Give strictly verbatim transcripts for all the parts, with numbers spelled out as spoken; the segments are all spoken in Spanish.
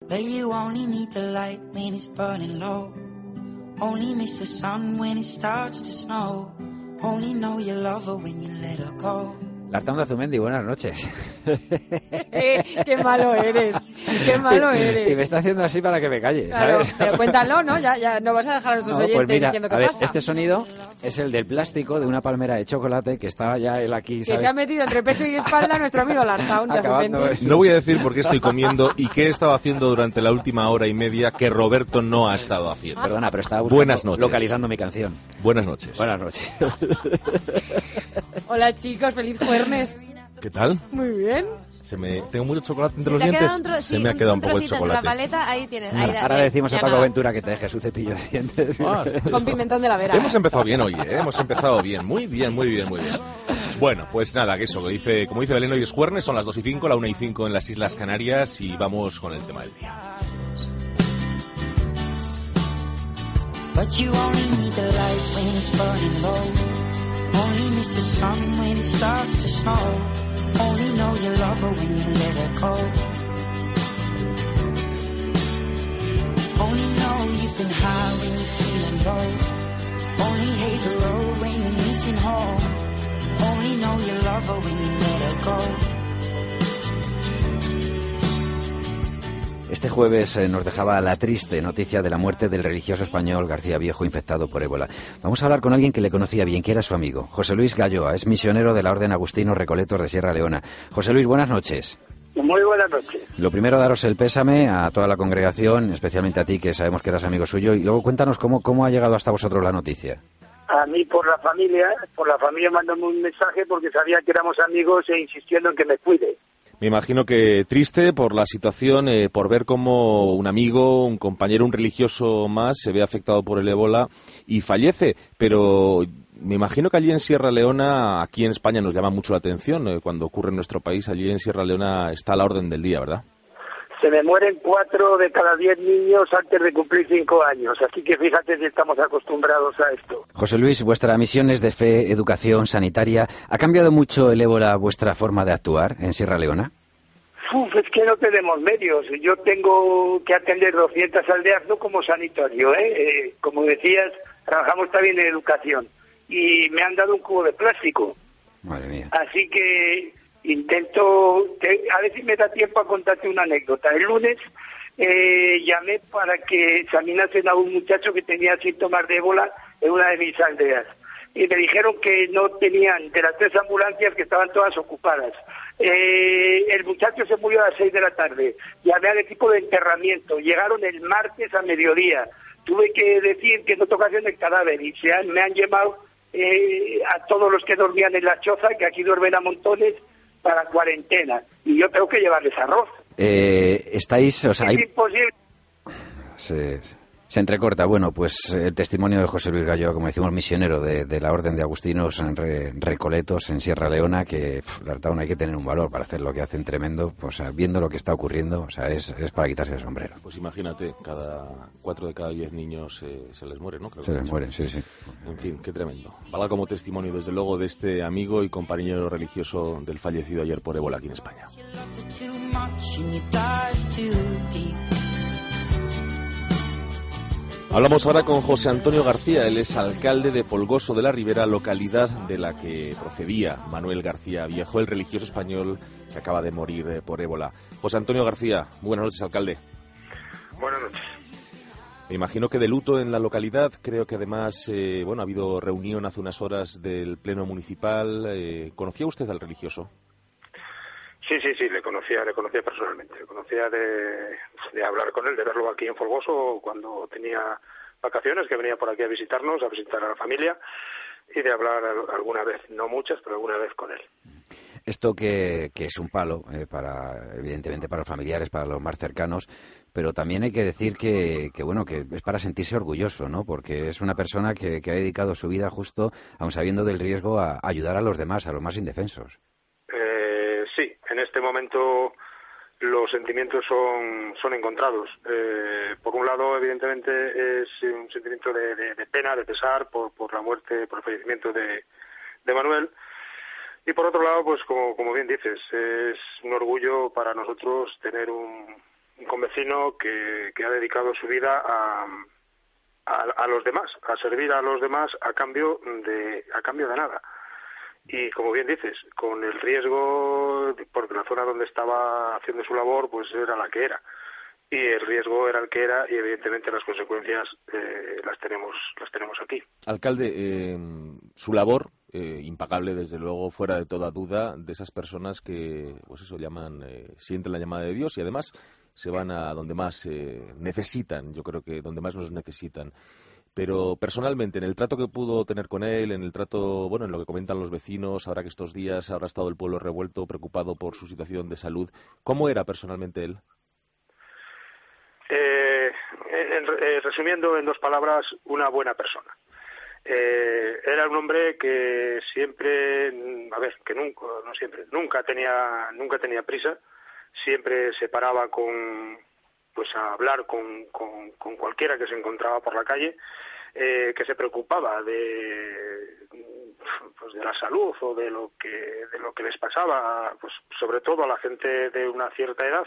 But you only need the light when it's burning low. Only miss the sun when it starts to snow. Only know you love her when you let her go. Lartán Azumendi, buenas noches. Eh, qué malo eres, qué malo eres. Y me está haciendo así para que me calle, claro, ¿sabes? Pero cuéntalo, ¿no? Ya, ya no vas a dejar a nuestros no, oyentes pues mira, diciendo qué a ver, pasa. este sonido es el del plástico de una palmera de chocolate que estaba ya él aquí, ¿sabes? Que se ha metido entre pecho y espalda nuestro amigo Lartán Azumendi. No voy a decir por qué estoy comiendo y qué he estado haciendo durante la última hora y media que Roberto no ha estado haciendo. Perdona, pero estaba Buenas noches. localizando mi canción. Buenas noches. Buenas noches. Hola chicos, feliz jueves. ¿Qué tal? Muy bien. Se me, tengo mucho chocolate entre Se los te ha dientes. quedado un tro- se sí, me ha quedado un, un poco el trocito chocolate. de la paleta, ahí tienes. Ahora, Ahí, ahora ahí, decimos a ya Paco nada. Ventura que te deje su cepillo de dientes. Ah, Con pimentón de la vera. Hemos empezado bien hoy, ¿eh? Hemos empezado bien. Muy bien, muy bien, muy bien. Bueno, pues nada, que eso, que dice, como dice Belén, hoy es jueves, son las dos y cinco, la una y cinco en las Islas Canarias y vamos con el tema del día. But you only need the light when it's burning low. Only miss the sun when it starts to snow. Only know you love her when you let her go. Only know you've been high when you're feeling low. Only hate the road when you're missing home. Only know you love her when you let her go. Este jueves eh, nos dejaba la triste noticia de la muerte del religioso español García Viejo, infectado por ébola. Vamos a hablar con alguien que le conocía bien, que era su amigo. José Luis Galloa, es misionero de la Orden Agustino Recoletos de Sierra Leona. José Luis, buenas noches. Muy buenas noches. Lo primero, daros el pésame a toda la congregación, especialmente a ti, que sabemos que eras amigo suyo, y luego cuéntanos cómo, cómo ha llegado hasta vosotros la noticia. A mí por la familia, por la familia mandóme un mensaje porque sabía que éramos amigos e insistiendo en que me cuide. Me imagino que triste por la situación, eh, por ver cómo un amigo, un compañero, un religioso más se ve afectado por el ébola y fallece, pero me imagino que allí en Sierra Leona, aquí en España nos llama mucho la atención, eh, cuando ocurre en nuestro país, allí en Sierra Leona está a la orden del día, ¿verdad? Se me mueren cuatro de cada diez niños antes de cumplir cinco años, así que fíjate si estamos acostumbrados a esto. José Luis, vuestra misión es de fe, educación, sanitaria. ¿Ha cambiado mucho el ébola vuestra forma de actuar en Sierra Leona? Uf, es que no tenemos medios. Yo tengo que atender doscientas aldeas, no como sanitario, ¿eh? Eh, como decías, trabajamos también en educación. Y me han dado un cubo de plástico. Madre mía. Así que intento, te, a ver si me da tiempo a contarte una anécdota. El lunes eh, llamé para que examinasen a un muchacho que tenía síntomas de ébola en una de mis aldeas. Y me dijeron que no tenían, de las tres ambulancias, que estaban todas ocupadas. Eh, el muchacho se murió a las seis de la tarde. Llamé al equipo de enterramiento. Llegaron el martes a mediodía. Tuve que decir que no tocasen el cadáver y se han, me han llamado eh, a todos los que dormían en la choza, que aquí duermen a montones, para cuarentena. Y yo tengo que llevarles arroz. Eh, estáis, o sea, es hay... imposible. Se, se entrecorta. Bueno, pues el testimonio de José Luis Galloa, como decimos, misionero de, de la Orden de Agustinos en Re, Recoletos, en Sierra Leona, que la verdad hay que tener un valor para hacer lo que hacen tremendo, pues, o sea, viendo lo que está ocurriendo, o sea, es, es para quitarse el sombrero. Pues imagínate, cada cuatro de cada diez niños eh, se les muere, ¿no? Creo se que les es. mueren, sí, sí. En fin, qué tremendo. Valga como testimonio, desde luego, de este amigo y compañero religioso del fallecido ayer por ébola aquí en España. Hablamos ahora con José Antonio García, él es alcalde de Folgoso de la Ribera, localidad de la que procedía Manuel García Viejo, el religioso español que acaba de morir eh, por ébola. José Antonio García, buenas noches, alcalde. Buenas noches. Me imagino que de luto en la localidad, creo que además, eh, bueno, ha habido reunión hace unas horas del Pleno Municipal. Eh, ¿Conocía usted al religioso? Sí, sí, sí, le conocía, le conocía personalmente, le conocía de, de hablar con él, de verlo aquí en Folgoso cuando tenía vacaciones, que venía por aquí a visitarnos, a visitar a la familia, y de hablar alguna vez, no muchas, pero alguna vez con él. Esto que, que es un palo, eh, para evidentemente para los familiares, para los más cercanos, pero también hay que decir que, que bueno, que es para sentirse orgulloso, ¿no? Porque es una persona que, que ha dedicado su vida justo, aun sabiendo del riesgo, a ayudar a los demás, a los más indefensos. Eh, sí, en este momento los sentimientos son son encontrados. Eh, por un lado, evidentemente, es un sentimiento de, de, de pena, de pesar por, por la muerte, por el fallecimiento de, de Manuel. Y por otro lado, pues como, como bien dices, es un orgullo para nosotros tener un, un convecino que, que ha dedicado su vida a, a, a los demás, a servir a los demás a cambio de a cambio de nada. Y como bien dices, con el riesgo, porque la zona donde estaba haciendo su labor pues era la que era, y el riesgo era el que era, y evidentemente las consecuencias eh, las tenemos las tenemos aquí. Alcalde, eh, su labor eh, impagable, desde luego, fuera de toda duda, de esas personas que, pues eso, llaman, eh, sienten la llamada de Dios y además se van a donde más eh, necesitan, yo creo que donde más nos necesitan. Pero personalmente, en el trato que pudo tener con él, en el trato, bueno, en lo que comentan los vecinos, ahora que estos días habrá estado el pueblo revuelto, preocupado por su situación de salud, ¿cómo era personalmente él? Eh, en, eh, resumiendo en dos palabras, una buena persona. Eh, era un hombre que siempre, a ver, que nunca, no siempre, nunca tenía, nunca tenía prisa, siempre se paraba con, pues a hablar con, con, con cualquiera que se encontraba por la calle, eh, que se preocupaba de, pues de la salud o de lo que, de lo que les pasaba, pues sobre todo a la gente de una cierta edad.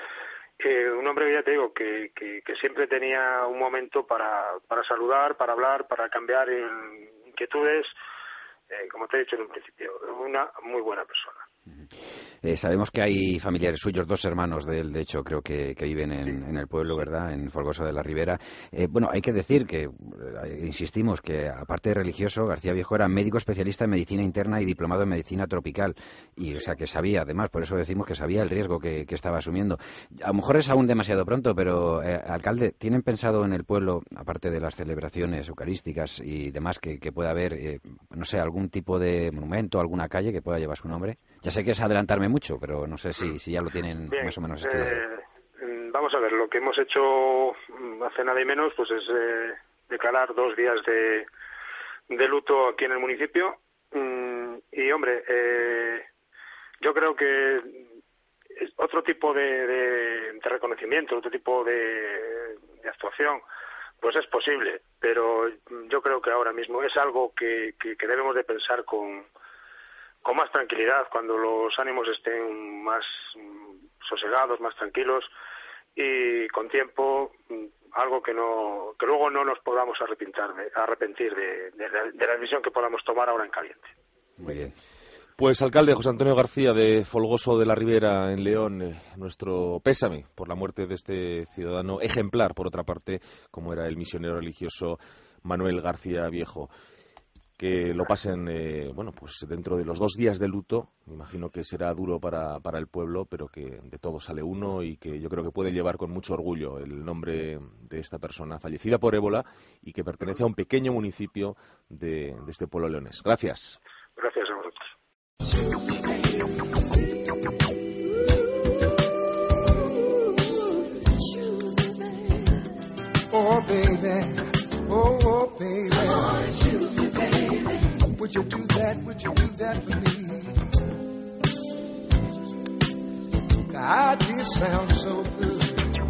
Eh, un hombre, ya te digo, que, que, que siempre tenía un momento para, para saludar, para hablar, para cambiar inquietudes, eh, como te he dicho en un principio, una muy buena persona. Eh, sabemos que hay familiares suyos, dos hermanos de él, de hecho, creo que, que viven en, en el pueblo, ¿verdad?, en Folgoso de la Ribera. Eh, bueno, hay que decir que, eh, insistimos, que aparte de religioso, García Viejo era médico especialista en medicina interna y diplomado en medicina tropical. Y, o sea, que sabía, además, por eso decimos que sabía el riesgo que, que estaba asumiendo. A lo mejor es aún demasiado pronto, pero, eh, alcalde, ¿tienen pensado en el pueblo, aparte de las celebraciones eucarísticas y demás, que, que pueda haber, eh, no sé, algún tipo de monumento, alguna calle que pueda llevar su nombre? Ya sé que es adelantarme mucho, pero no sé si, si ya lo tienen Bien, más o menos estudiado. Eh, vamos a ver, lo que hemos hecho hace nada y menos pues es eh, declarar dos días de, de luto aquí en el municipio. Mm, y, hombre, eh, yo creo que es otro tipo de, de, de reconocimiento, otro tipo de, de actuación, pues es posible, pero yo creo que ahora mismo es algo que, que, que debemos de pensar con... con más tranquilidad, cuando los ánimos estén más sosegados, más tranquilos y con tiempo, algo que no que luego no nos podamos arrepentir de, arrepentir de, de, de la decisión que podamos tomar ahora en caliente. Muy bien. Pues, alcalde José Antonio García de Folgoso de la Ribera, en León, eh, nuestro pésame por la muerte de este ciudadano ejemplar, por otra parte, como era el misionero religioso Manuel García Viejo. Que lo pasen, eh, bueno, pues dentro de los dos días de luto. Me imagino que será duro para, para el pueblo, pero que de todo sale uno y que yo creo que puede llevar con mucho orgullo el nombre de esta persona fallecida por ébola y que pertenece a un pequeño municipio de, de este pueblo leonés. Gracias. Gracias a vosotros. Oh, baby. Oh, oh, baby. Oh, choose me, baby. Would you do that? Would you do that for me? The idea sounds so good.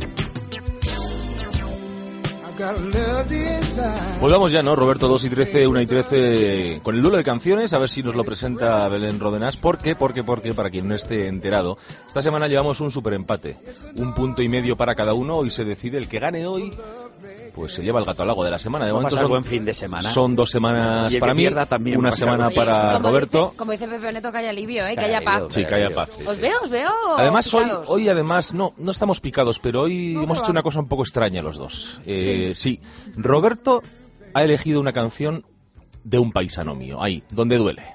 I've got a love inside. Pues vamos ya, ¿no? Roberto, dos y trece, una y trece, con el duelo de canciones, a ver si nos lo presenta Belén Rodenás. ¿Por qué? Porque, porque, para quien no esté enterado, esta semana llevamos un superempate. Un punto y medio para cada uno. Hoy se decide el que gane hoy, pues se lleva el gato al lago de la semana. De Vamos momento a pasar son, buen fin de semana. Son dos semanas y el para que mí, pierda también una va a pasar semana Oye, para como Roberto. Dice, como dice Pepe Neto, que haya alivio, ¿eh? Que Que haya haya paz. alivio. Sí, que haya paz. sí, Os sí. veo, os veo. Además hoy, picados. hoy además no, no estamos picados, pero hoy No, hemos va. hecho una cosa un poco extraña los dos. Eh, sí. sí, Roberto ha elegido una canción de un paisano mío, ahí, donde duele.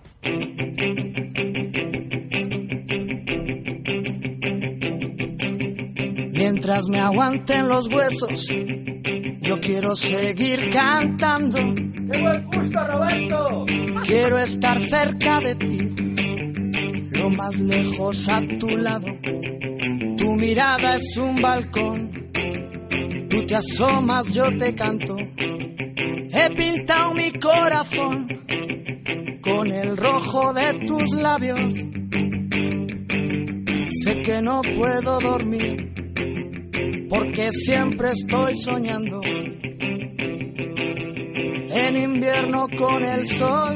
Mientras me aguanten los huesos, yo quiero seguir cantando. ¡Qué buen gusto, Roberto! Quiero estar cerca de ti, lo más lejos a tu lado. Tu mirada es un balcón, tú te asomas, yo te canto. He pintado mi corazón con el rojo de tus labios. Sé que no puedo dormir porque siempre estoy soñando en invierno con el sol,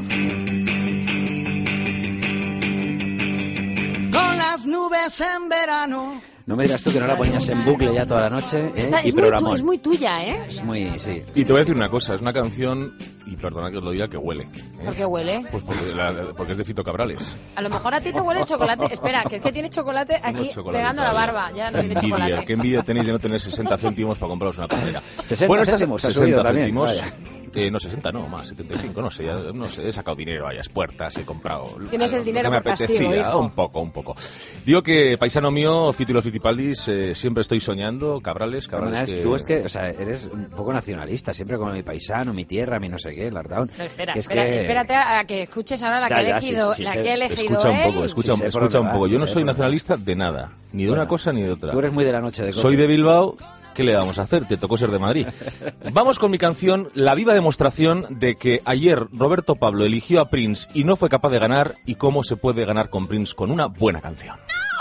con las nubes en verano. No me dirás tú que no la ponías en bucle ya toda la noche, ¿eh? Esta y es, muy tu, programón. es muy tuya, ¿eh? Es muy, sí. Y te voy a decir una cosa, es una canción, y perdona que os lo diga, que huele. ¿eh? ¿Por qué huele? Pues porque, la- porque es de Fito Cabrales. A lo mejor a ti te huele el chocolate. Espera, que es que tiene chocolate aquí Unos chocolates pegando a la todavía. barba. Ya no tiene Qué envidia, chocolate. qué envidia tenéis de no tener sesenta céntimos para compraros una pajera. sesenta Bueno, estas céntimos, ha sesenta subido también, céntimos. vaya. Eh, no, sesenta no, más, setenta y cinco, no sé, ya, no sé, he sacado dinero a las puertas, he comprado... Tienes el lo dinero que me por castigo, apetecía, hijo. un poco, un poco. Digo que, paisano mío, Fito y los Fitipaldis, eh, siempre estoy soñando, Cabrales, De todas Cabrales maneras, que... tú es que, o sea, eres un poco nacionalista, siempre como mi paisano, mi tierra, mi no sé qué, el Artaun. No, espera, Que es espera, que- espérate a que escuches ahora la Ya, que ha ya, elegido, sí, sí, la sí, que ha sí, elegido Escucha un él. poco, escucha, Sí, sé por escucha dónde un poco. vas, Yo sí, no sé soy por dónde nacionalista de nada, ni de Bueno, una cosa ni de otra. Tú eres muy de la noche de copa. Soy de Bilbao, ¿qué le vamos a hacer? Te tocó ser de Madrid. Vamos con mi canción, la viva demostración de que ayer Roberto Pablo eligió a Prince y no fue capaz de ganar, y cómo se puede ganar con Prince con una buena canción.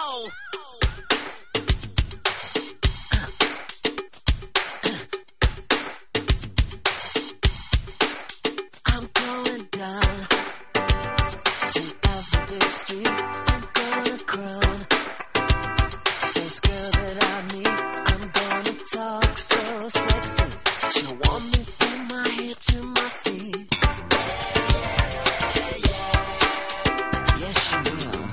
I'm going down to Alphabet Street. I'm gonna crown this girl that I meet. I'm gonna talk so sexy. She'll want me from my head to my feet. Yes, she will.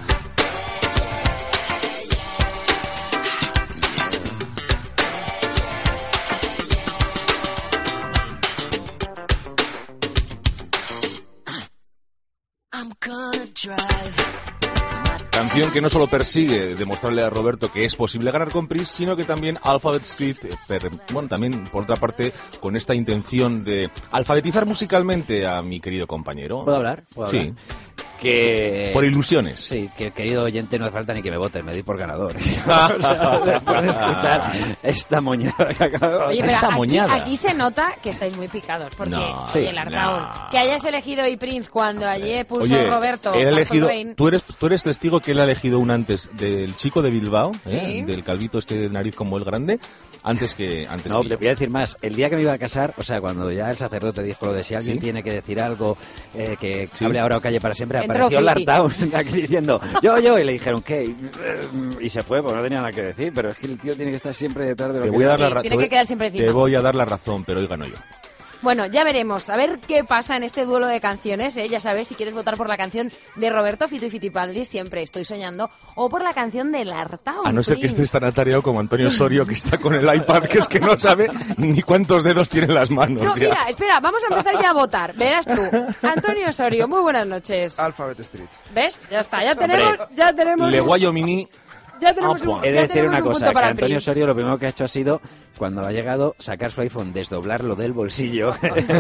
I'm gonna drive. Canción que no solo persigue demostrarle a Roberto que es posible ganar con Prince, sino que también Alphabet Street, eh, per- bueno, también por otra parte con esta intención de alfabetizar musicalmente a mi querido compañero. ¿Puedo hablar? ¿Puedo Sí. hablar? Que... Por ilusiones. Sí, que querido oyente, no hace falta ni que me vote, me doy por ganador. O sea, después de escuchar esta moñada que acabo Oye, de pero esta aquí, moñada. aquí se nota que estáis muy picados, porque No, oye, sí, el Artaun, no. que hayas elegido y Prince cuando ayer puso Oye, Roberto él ha Purple elegido, Rain. tú eres, tú eres testigo que él ha elegido un antes del chico de Bilbao, ¿eh? Sí. Del calvito este de nariz como el grande, antes que antes No, que te yo. voy a decir más. El día que me iba a casar, o sea, cuando ya el sacerdote dijo lo de si alguien ¿Sí? tiene que decir algo, eh, que Sí. hable ahora o calle para siempre, Entró apareció Fiti. Lartaun aquí diciendo yo, yo, y le dijeron ¿qué? Y se fue, porque no tenía nada que decir, pero es que el tío tiene que estar siempre detrás de lo Te que voy a dar Sí, la ra- tiene te voy- que quedar siempre encima. Te voy a dar la razón, pero hoy gano yo. Bueno, ya veremos. A ver qué pasa en este duelo de canciones. ¿eh? Ya sabes, si quieres votar por la canción de Roberto Fito y Fitipaldi, siempre estoy soñando, o por la canción de Lartaun. A no ser que Prince. estés tan atareado como Antonio Osorio, que está con el iPad, que es que no sabe ni cuántos dedos tiene en las manos. No, ya. mira, espera, vamos a empezar ya a votar. Verás tú. Antonio Osorio, muy buenas noches. Alphabet Street. ¿Ves? Ya está, ya tenemos, ya tenemos, Le un- Guayo Mini. ya tenemos un, Ah, He de ya decir tenemos una un punto cosa, que para el Antonio Prince. Osorio lo primero que ha hecho ha sido, cuando ha llegado, sacar su iPhone, desdoblarlo del bolsillo.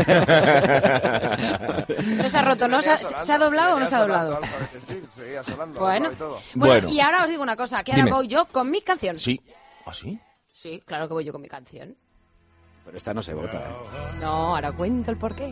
No se ha roto, ¿no? ¿Se ha, se ha doblado o no se ha doblado? Alphabet Street, seguía sonando, Bueno. Alphabet y todo. Bueno, Bueno. y ahora os digo una cosa, que ahora Dime. voy yo con mi canción. Sí. ¿Ah, sí? Sí, claro que voy yo con mi canción. Pero esta no se vota, ¿eh? No, ahora cuento el porqué.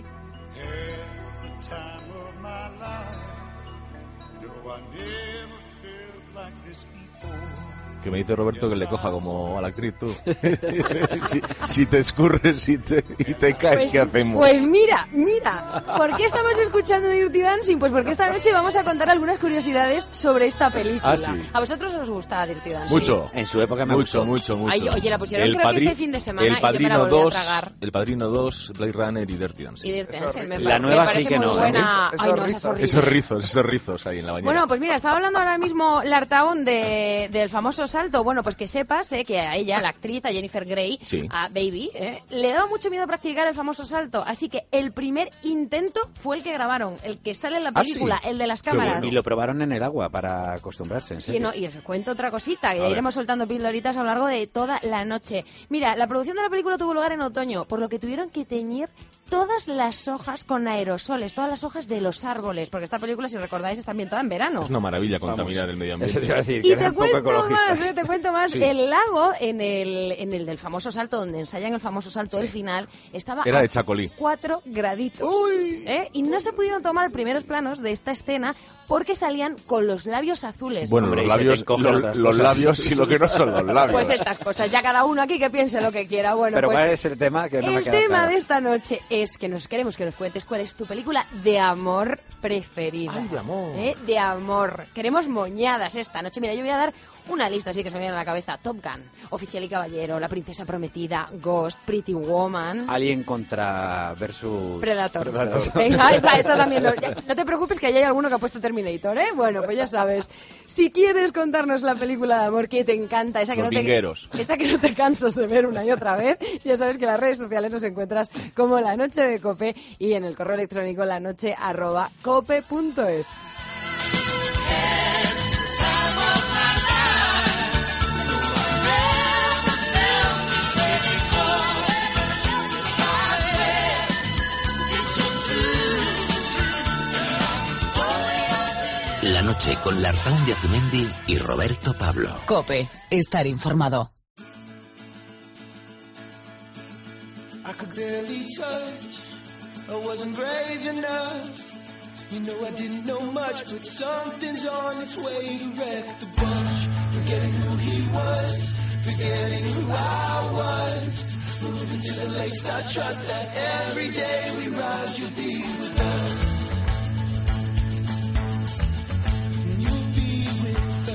Que me dice Roberto que le coja como a la actriz tú. si, si te escurres y te, y te caes, Pues, ¿qué hacemos? pues mira, mira, ¿por qué estamos escuchando Dirty Dancing? Pues porque esta noche vamos a contar algunas curiosidades sobre esta película. Ah, sí. ¿A vosotros os gusta Dirty Dancing? Mucho. En su época me Mucho, gustó. mucho, mucho. Ay, oye, la pusieron creo que Padri- este fin de semana el y yo me la Padrino volví a dos, tragar. El Padrino dos, Blade Runner y Dirty Dancing. Y Dirty Esos Dancing, me rizos. parece- La nueva me parece sí que muy no, ¿eh? buena. Esos Ay, no, esa es rizos. horrible. Esos rizos, esos rizos ahí en la bañera. Bueno, pues mira, estaba hablando ahora mismo Lartaun de, del famoso salto. Bueno, pues que sepas eh, que a ella, la actriz, a Jennifer Grey, Sí. a Baby, eh, le daba mucho miedo practicar el famoso salto. Así que el primer intento fue el que grabaron, el que sale en la ¿Ah, sí? película, el de las Qué cámaras. bueno. Y lo probaron en el agua para acostumbrarse, en Y, serio. no, y os cuento otra cosita, que A ya ver. iremos soltando pildoritas a lo largo de toda la noche. Mira, la producción de la película tuvo lugar en otoño, por lo que tuvieron que teñir todas las hojas con aerosoles, todas las hojas de los árboles, porque esta película, si recordáis, está ambientada en verano. Es una maravilla contaminar el medio Eso te iba a ambiente. decir, que Y eran te poco cuento ecologistas. más, eh, te cuento más. Sí. El lago en el, en el del famoso salto, donde ensayan el famoso salto del final, estaba Era a de Chacolí. cuatro graditos. ¿eh? Y no se pudieron tomar primeros planos de esta escena porque salían con los labios azules. Bueno, Hombre, los y se te labios, encogen lo- otras los cosas. labios y lo que no son los labios. Pues estas cosas, ya cada uno aquí que piense lo que quiera. Bueno, Pero pues ¿cuál es el tema? Que no me el queda tema claro. de esta noche es que nos queremos que nos cuentes cuál es tu película de amor preferida. Ay, de amor. ¿Eh? De amor. Queremos moñadas esta noche. Mira, yo voy a dar una lista así que se me viene a la cabeza. Top Gun, Oficial y Caballero, La Princesa Prometida, Ghost, Pretty Woman... Alien contra versus... Predator. Predator. Venga, esta, esta también. Lo, ya, no te preocupes que ahí hay alguno que ha puesto Terminator, ¿eh? Bueno, pues ya sabes. Si quieres contarnos la película de amor que te encanta, esa que, Los no te, vingueros. esta que no te cansas de ver una y otra vez, ya sabes que en las redes sociales nos encuentras como La Noche de Cope y en el correo electrónico lanoche arroba cope punto es. La noche con Lartaun de Azumendi y Roberto Pablo. Cope, estar informado. I could barely touch, I wasn't brave enough. You know I didn't know much, but something's on its way to wreck the bunch. Forgetting who he was, forgetting who I was. Moving to the lakes, I trust that every day we rise, you'll be with us. You'll be with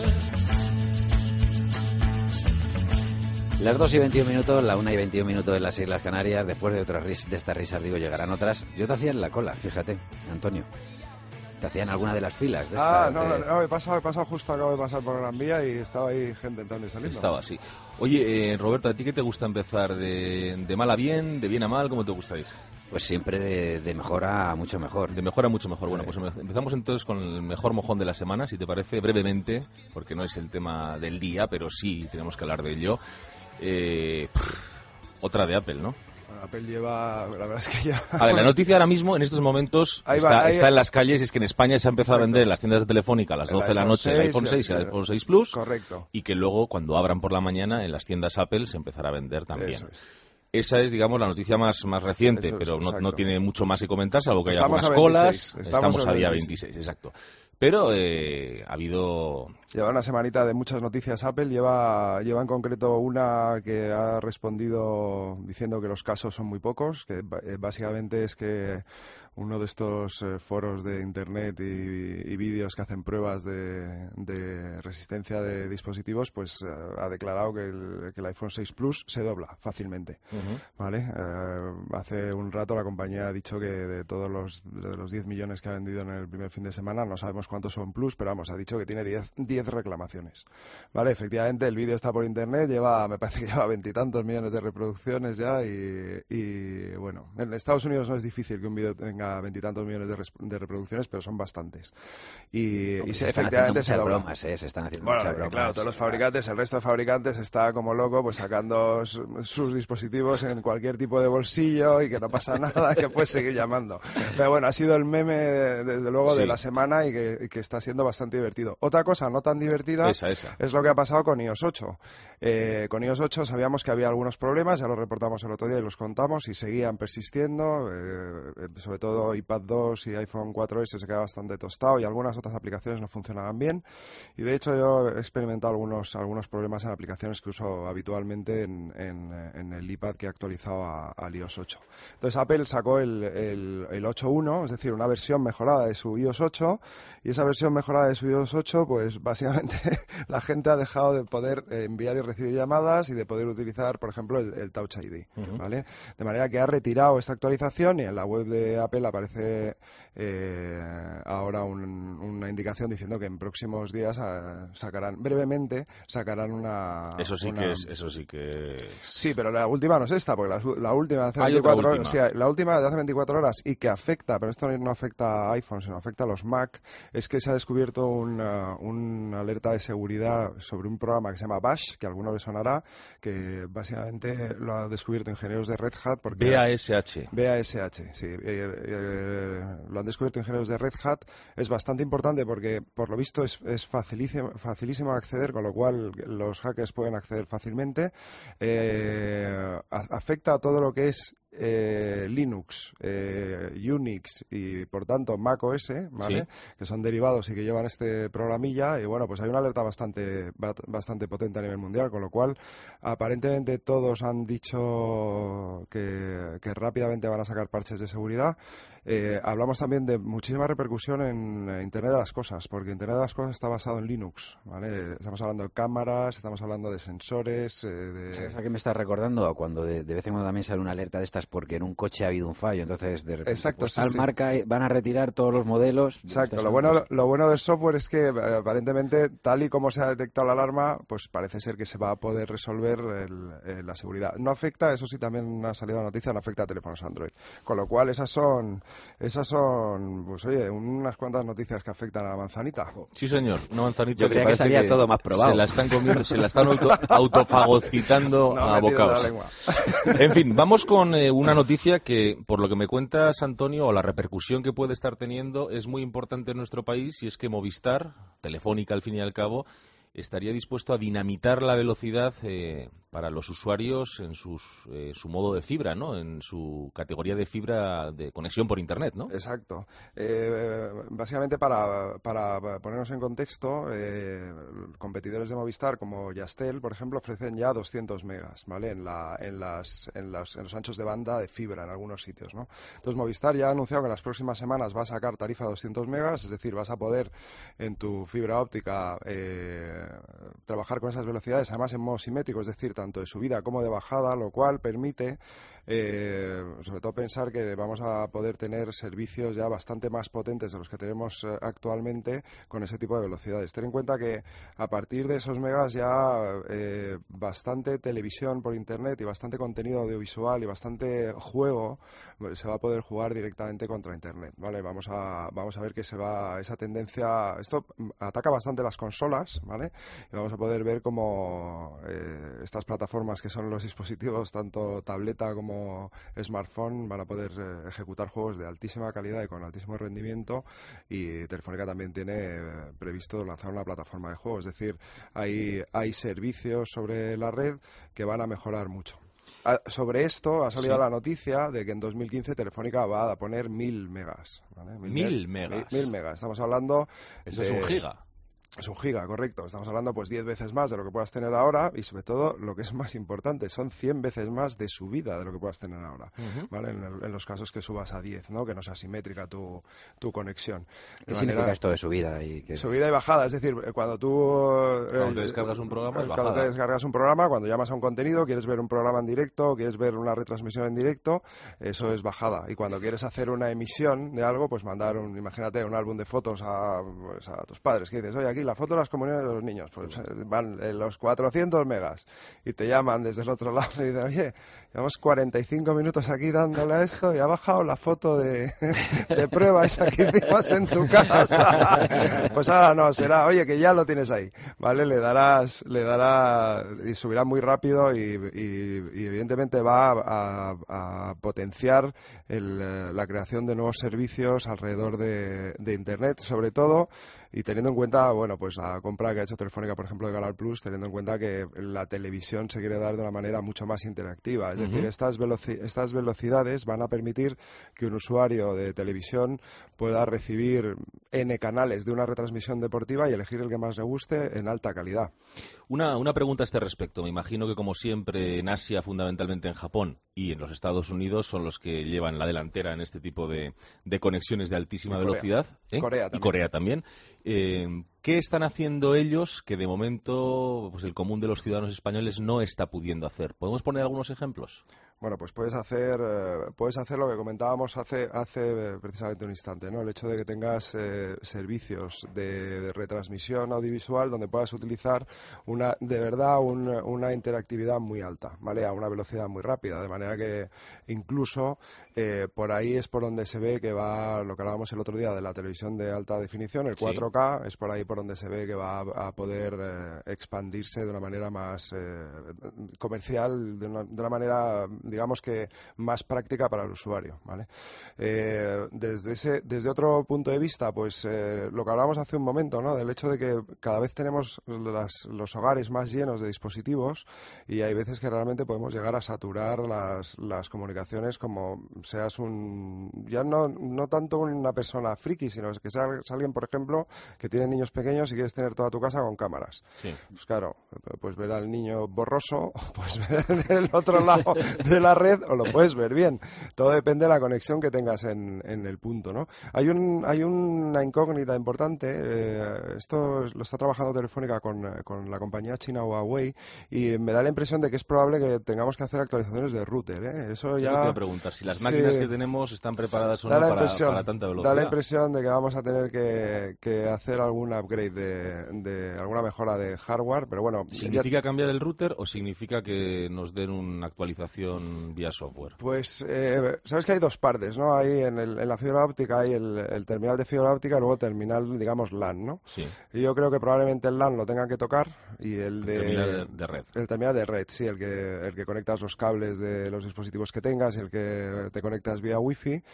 us. Las dos y veintiún minutos, la una y veintiún minutos en las Islas Canarias. Después de otras ris de estas risas, digo, llegarán otras. Yo te hacía en la cola, fíjate, Antonio. Te hacían alguna de las filas de Ah, estas. no, de- no, no, he pasado, he pasado justo, acabo de pasar por Gran Vía y estaba ahí gente entrando y saliendo. Estaba así. Oye, eh, Roberto, ¿a ti qué te gusta empezar? ¿De, de mal a bien? ¿De bien a mal? ¿Cómo te gusta ir? Pues siempre de, de mejor a mucho mejor. De mejor a mucho mejor. Bueno, pues empezamos entonces con el mejor mojón de la semana, si te parece, brevemente, porque no es el tema del día, pero sí tenemos que hablar de ello. Eh, pff, otra de Apple, ¿no? Bueno, Apple lleva, la verdad es que ya... A ver, la noticia ahora mismo, en estos momentos, Ahí va, está, ahí- está en las calles, y es que en España se ha empezado Exacto. a vender en las tiendas de Telefónica a las El doce de la iPhone noche el seis, iPhone seis y el el- iPhone seis Plus, Correcto. y que luego, cuando abran por la mañana, en las tiendas Apple se empezará a vender también. Eso es. Esa es, digamos, la noticia más, más reciente, Eso es, pero no, exacto. no tiene mucho más que comentar, salvo que hay Estamos algunas a colas. veintiséis, estamos Estamos a a día veintiséis. veintiséis, exacto. Pero eh, ha habido... Lleva una semanita de muchas noticias Apple, lleva, lleva en concreto una que ha respondido diciendo que los casos son muy pocos, que ba- eh, básicamente es que uno de estos eh, foros de internet y, y vídeos que hacen pruebas de, de resistencia de dispositivos, pues eh, ha declarado que el, que el iPhone seis Plus se dobla fácilmente. ¿Vale? Eh, hace un rato la compañía ha dicho que de todos los, de los diez millones que ha vendido en el primer fin de semana, no sabemos cuántos son Plus, pero vamos, ha dicho que tiene diez reclamaciones. ¿Vale? Efectivamente, el vídeo está por internet, lleva, me parece que lleva veintitantos millones de reproducciones ya y, y, bueno, en Estados Unidos no es difícil que un vídeo tenga veintitantos millones de, res- de reproducciones, pero son bastantes. Y, y se, se están haciendo efectivamente se muchas dobla. bromas, ¿eh? Se están haciendo Bueno, muchas eh, bromas. claro, todos los fabricantes, el resto de fabricantes está como loco, pues sacando su- sus dispositivos en cualquier tipo de bolsillo y que no pasa nada, que puedes seguir llamando. Pero bueno, ha sido el meme, desde luego, de Sí. la semana y que, y que está siendo bastante divertido. Otra cosa no tan divertida Esa, esa. es lo que ha pasado con iOS ocho. Eh, con iOS ocho sabíamos que había algunos problemas, ya los reportamos el otro día y los contamos y seguían persistiendo, eh, eh, sobre todo iPad dos y iPhone cuatro ese se queda bastante tostado y algunas otras aplicaciones no funcionaban bien. Y de hecho yo he experimentado algunos, algunos problemas en aplicaciones que uso habitualmente en, en, en el iPad que he actualizado a, al iOS ocho. Entonces Apple sacó el, el, el ocho punto uno, es decir, una versión mejorada de su iOS ocho, y esa versión mejorada de su iOS ocho, pues básicamente la gente ha dejado de poder eh, enviar y recibir llamadas y de poder utilizar, por ejemplo, el, el Touch I D, Ujú. ¿vale? De manera que ha retirado esta actualización y en la web de Apple aparece eh, ahora un- una indicación diciendo que en próximos días eh, sacarán, brevemente, sacarán una... Eso sí una- que es... Eso sí que es... Sí, pero la última no es esta, porque la, la última de hace Hay otra veinticuatro horas, última. sí, la última de hace veinticuatro horas y que afecta, pero esto no afecta a iPhone, sino afecta a los Mac, es que se ha descubierto una, una alerta de seguridad sobre un programa que se llama Bash, que a alguno le sonará, que básicamente lo ha descubierto ingenieros de Red Hat porque... B A S H. B A S H, sí. Eh, eh, lo han descubierto ingenieros de Red Hat. Es bastante importante porque, por lo visto, es, es facilísimo, facilísimo acceder, con lo cual los hackers pueden acceder fácilmente. Eh, a- afecta a todo lo que es eh, Linux, eh, Unix y por tanto Mac O S, ¿vale? Sí. Que son derivados y que llevan este programilla, y bueno, pues hay una alerta bastante bastante potente a nivel mundial, con lo cual aparentemente todos han dicho que, que rápidamente van a sacar parches de seguridad. Eh, hablamos también de muchísima repercusión en Internet de las Cosas, porque Internet de las Cosas está basado en Linux, ¿vale? Estamos hablando de cámaras, estamos hablando de sensores, eh, de... ¿Sabes a qué me está recordando? A cuando de, de vez en cuando también sale una alerta de estas porque en un coche ha habido un fallo, entonces de repente, Exacto, pues, sí, tal sí. marca van a retirar todos los modelos. Exacto, lo bueno, lo bueno del software es que eh, aparentemente, tal y como se ha detectado la alarma, pues parece ser que se va a poder resolver el, el, la seguridad. No afecta, eso sí también ha salido la noticia, no afecta a teléfonos Android. Con lo cual esas son, esas son, pues oye, unas cuantas noticias que afectan a la manzanita. Sí, señor, una manzanita. Yo creía que, que salía todo más probado. Se la están comiendo, se la están auto, autofagocitando no, a bocados. En fin, vamos con eh, una noticia que, por lo que me cuentas, Antonio, o la repercusión que puede estar teniendo, es muy importante en nuestro país, y es que Movistar, Telefónica al fin y al cabo, estaría dispuesto a dinamitar la velocidad eh, para los usuarios en sus, eh, su modo de fibra, ¿no? En su categoría de fibra de conexión por Internet, ¿no? Exacto. Eh, básicamente, para, para ponernos en contexto, eh, competidores de Movistar como Yastel, por ejemplo, ofrecen ya doscientos megas, ¿vale? En, la, en, las, en, las, en los anchos de banda de fibra en algunos sitios, ¿no? Entonces, Movistar ya ha anunciado que en las próximas semanas va a sacar tarifa de doscientos megas, es decir, vas a poder en tu fibra óptica eh, trabajar con esas velocidades, además en modo simétrico, es decir, tanto de subida como de bajada, lo cual permite, eh, sobre todo, pensar que vamos a poder tener servicios ya bastante más potentes de los que tenemos eh, actualmente con ese tipo de velocidades. Ten en cuenta que a partir de esos megas ya eh, bastante televisión por Internet y bastante contenido audiovisual y bastante juego se va a poder jugar directamente contra Internet, ¿vale? Vamos a, vamos a ver que se va esa tendencia, esto ataca bastante las consolas, ¿vale? Y vamos a poder ver cómo eh, estas plataformas que son los dispositivos, tanto tableta como smartphone, van a poder eh, ejecutar juegos de altísima calidad y con altísimo rendimiento, y Telefónica también tiene eh, previsto lanzar una plataforma de juegos, es decir, hay, hay servicios sobre la red que van a mejorar mucho. Ah, sobre esto ha salido sí. la noticia de que en dos mil quince Telefónica va a poner mil megas, ¿vale? Mil, mil me megas. Mil, mil megas. Estamos hablando. Eso de... es un giga. Es un giga, correcto. Estamos hablando pues diez veces más de lo que puedas tener ahora, y sobre todo, lo que es más importante, son cien veces más de subida de lo que puedas tener ahora, uh-huh. ¿vale? En, el, en los casos que subas a diez, ¿no? Que no sea simétrica tu, tu conexión. ¿Qué de significa manera... esto de subida? Y que... Subida y bajada, es decir, cuando tú... Cuando eh, te descargas un programa es Cuando bajada. te descargas un programa, cuando llamas a un contenido, quieres ver un programa en directo, quieres ver una retransmisión en directo, eso es bajada. Y cuando quieres hacer una emisión de algo, pues mandar, un, imagínate, un álbum de fotos a, pues, a tus padres, que dices, oye, aquí la foto de las comunidades de los niños, pues van en los cuatrocientos megas, y te llaman desde el otro lado y dicen, oye, llevamos cuarenta y cinco minutos aquí dándole a esto y ha bajado la foto de, de prueba esa que hicimos en tu casa. Pues ahora no, será, oye, que ya lo tienes ahí, ¿vale? Le darás, le dará y subirá muy rápido, y, y, y evidentemente va a, a, a potenciar el, la creación de nuevos servicios alrededor de, de Internet, sobre todo, y teniendo en cuenta, bueno, pues la compra que ha hecho Telefónica, por ejemplo, de Canal Plus, teniendo en cuenta que la televisión se quiere dar de una manera mucho más interactiva. Es uh-huh. decir, estas, veloci- estas velocidades van a permitir que un usuario de televisión pueda recibir N canales de una retransmisión deportiva y elegir el que más le guste en alta calidad. Una, una pregunta a este respecto. Me imagino que, como siempre, en Asia, fundamentalmente en Japón y en los Estados Unidos, son los que llevan la delantera en este tipo de, de conexiones de altísima velocidad. ¿eh? Corea también. Y Corea también. Eh, ¿Qué están haciendo ellos que de momento pues el común de los ciudadanos españoles no está pudiendo hacer? ¿Podemos poner algunos ejemplos? Bueno, pues puedes hacer eh, puedes hacer lo que comentábamos hace hace precisamente un instante, ¿no? El hecho de que tengas eh, servicios de, de retransmisión audiovisual donde puedas utilizar una de verdad un, una interactividad muy alta, ¿vale? A una velocidad muy rápida, de manera que incluso eh, por ahí es por donde se ve que va lo que hablábamos el otro día de la televisión de alta definición, el cuatro K, sí. Es por ahí por por donde se ve que va a, a poder eh, expandirse de una manera más eh, comercial, de una, de una manera, digamos que más práctica para el usuario, ¿vale? Eh, desde ese, desde otro punto de vista, pues eh, lo que hablábamos hace un momento, ¿no? Del hecho de que cada vez tenemos las, los hogares más llenos de dispositivos y hay veces que realmente podemos llegar a saturar las, las comunicaciones, como seas un, ya no, no tanto una persona friki, sino que seas alguien, por ejemplo, que tiene niños pequeños y quieres tener toda tu casa con cámaras. Sí. Pues claro, pues ver al niño borroso, o pues ver en el otro lado de la red, o lo puedes ver bien. Todo depende de la conexión que tengas en, en el punto, ¿no? Hay un, hay una incógnita importante, eh, esto lo está trabajando Telefónica con, con la compañía china Huawei, y me da la impresión de que es probable que tengamos que hacer actualizaciones de router, ¿eh? Eso ya... Yo te voy a preguntar si las máquinas sí, que tenemos están preparadas o da no la para, impresión- para tanta velocidad. Da la impresión de que vamos a tener que, que hacer algún upgrade de, de alguna mejora de hardware, pero bueno... ¿Significa ya- cambiar el router o significa que nos den una actualización vía software? Pues, eh, sabes que hay dos partes, ¿no? Hay en, el- en la fibra óptica hay el, el terminal de fibra óptica y luego el terminal, digamos, LAN, ¿no? Sí. Y yo creo que probablemente el LAN lo tengan que tocar y el de... terminal de- de red. El terminal de red, sí, el que, el que conectas los cables de los dispositivos que tengas y el que te conectas vía Wi-Fi,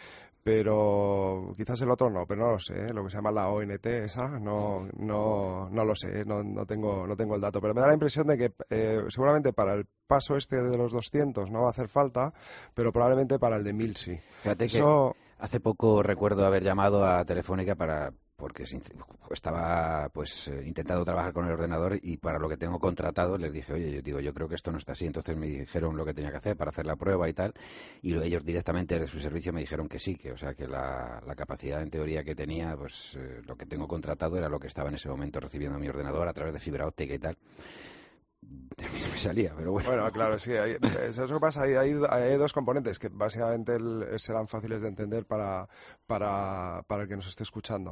pero quizás el otro no, pero no lo sé, ¿eh? Lo que se llama la O N T esa, no, no, no lo sé, ¿eh? no, no, tengo, no tengo el dato, pero me da la impresión de que eh, seguramente para el paso este de los doscientos no va a hacer falta, pero probablemente para el de mil sí. Fíjate Eso... que hace poco recuerdo haber llamado a Telefónica para porque sinc- estaba pues eh, intentando trabajar con el ordenador y para lo que tengo contratado les dije, oye, yo digo, yo creo que esto no está así. Entonces me dijeron lo que tenía que hacer para hacer la prueba y tal, y lo- ellos directamente de su servicio me dijeron que sí, que o sea que la, la capacidad en teoría que tenía, pues eh, lo que tengo contratado era lo que estaba en ese momento recibiendo mi ordenador a través de fibra óptica y tal. Me salía, pero bueno. Bueno, claro, sí, hay, eso es lo que pasa, hay, hay, hay dos componentes que básicamente el- serán fáciles de entender para, para, para el que nos esté escuchando.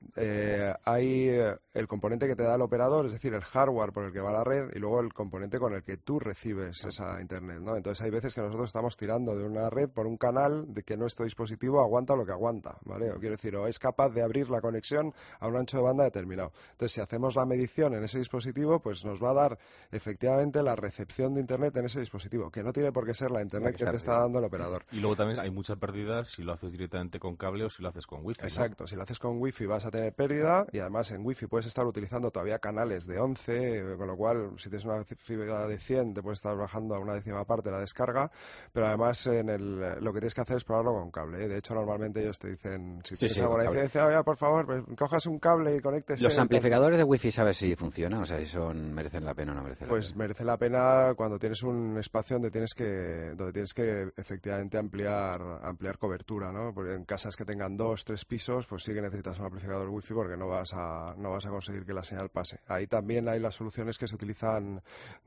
Eh, hay eh, el componente que te da el operador, es decir, el hardware por el que va la red, y luego el componente con el que tú recibes esa internet, ¿no? Entonces hay veces que nosotros estamos tirando de una red por un canal de que nuestro dispositivo aguanta lo que aguanta, ¿vale? O quiero decir, o es capaz de abrir la conexión a un ancho de banda determinado. Entonces, si hacemos la medición en ese dispositivo, pues nos va a dar efectivamente la recepción de internet en ese dispositivo, que no tiene por qué ser la internet que te está dando el operador. Y luego también hay mucha pérdida si lo haces directamente con cable o si lo haces con wifi, ¿no? Exacto, si lo haces con wifi vas a tener pérdida, y además en wifi puedes estar utilizando todavía canales de once, eh, con lo cual si tienes una fibra de cien te puedes estar bajando a una décima parte la descarga, pero además en el, lo que tienes que hacer es probarlo con cable, ¿eh? De hecho normalmente ellos te dicen, si Sí, tienes sí, alguna con cable. incidencia, oye, por favor, pues, cojas un cable y conéctese. Los amplificadores de wifi, ¿sabes si funcionan? O sea, si son, merecen la pena o no merecen la Pues pena. merece la pena cuando tienes un espacio donde tienes que donde tienes que efectivamente ampliar ampliar cobertura, ¿no? Porque en casas que tengan dos, tres pisos, pues sí que necesitas un amplificador wifi porque no vas a no vas a conseguir que la señal pase. Ahí también hay las soluciones que se utilizan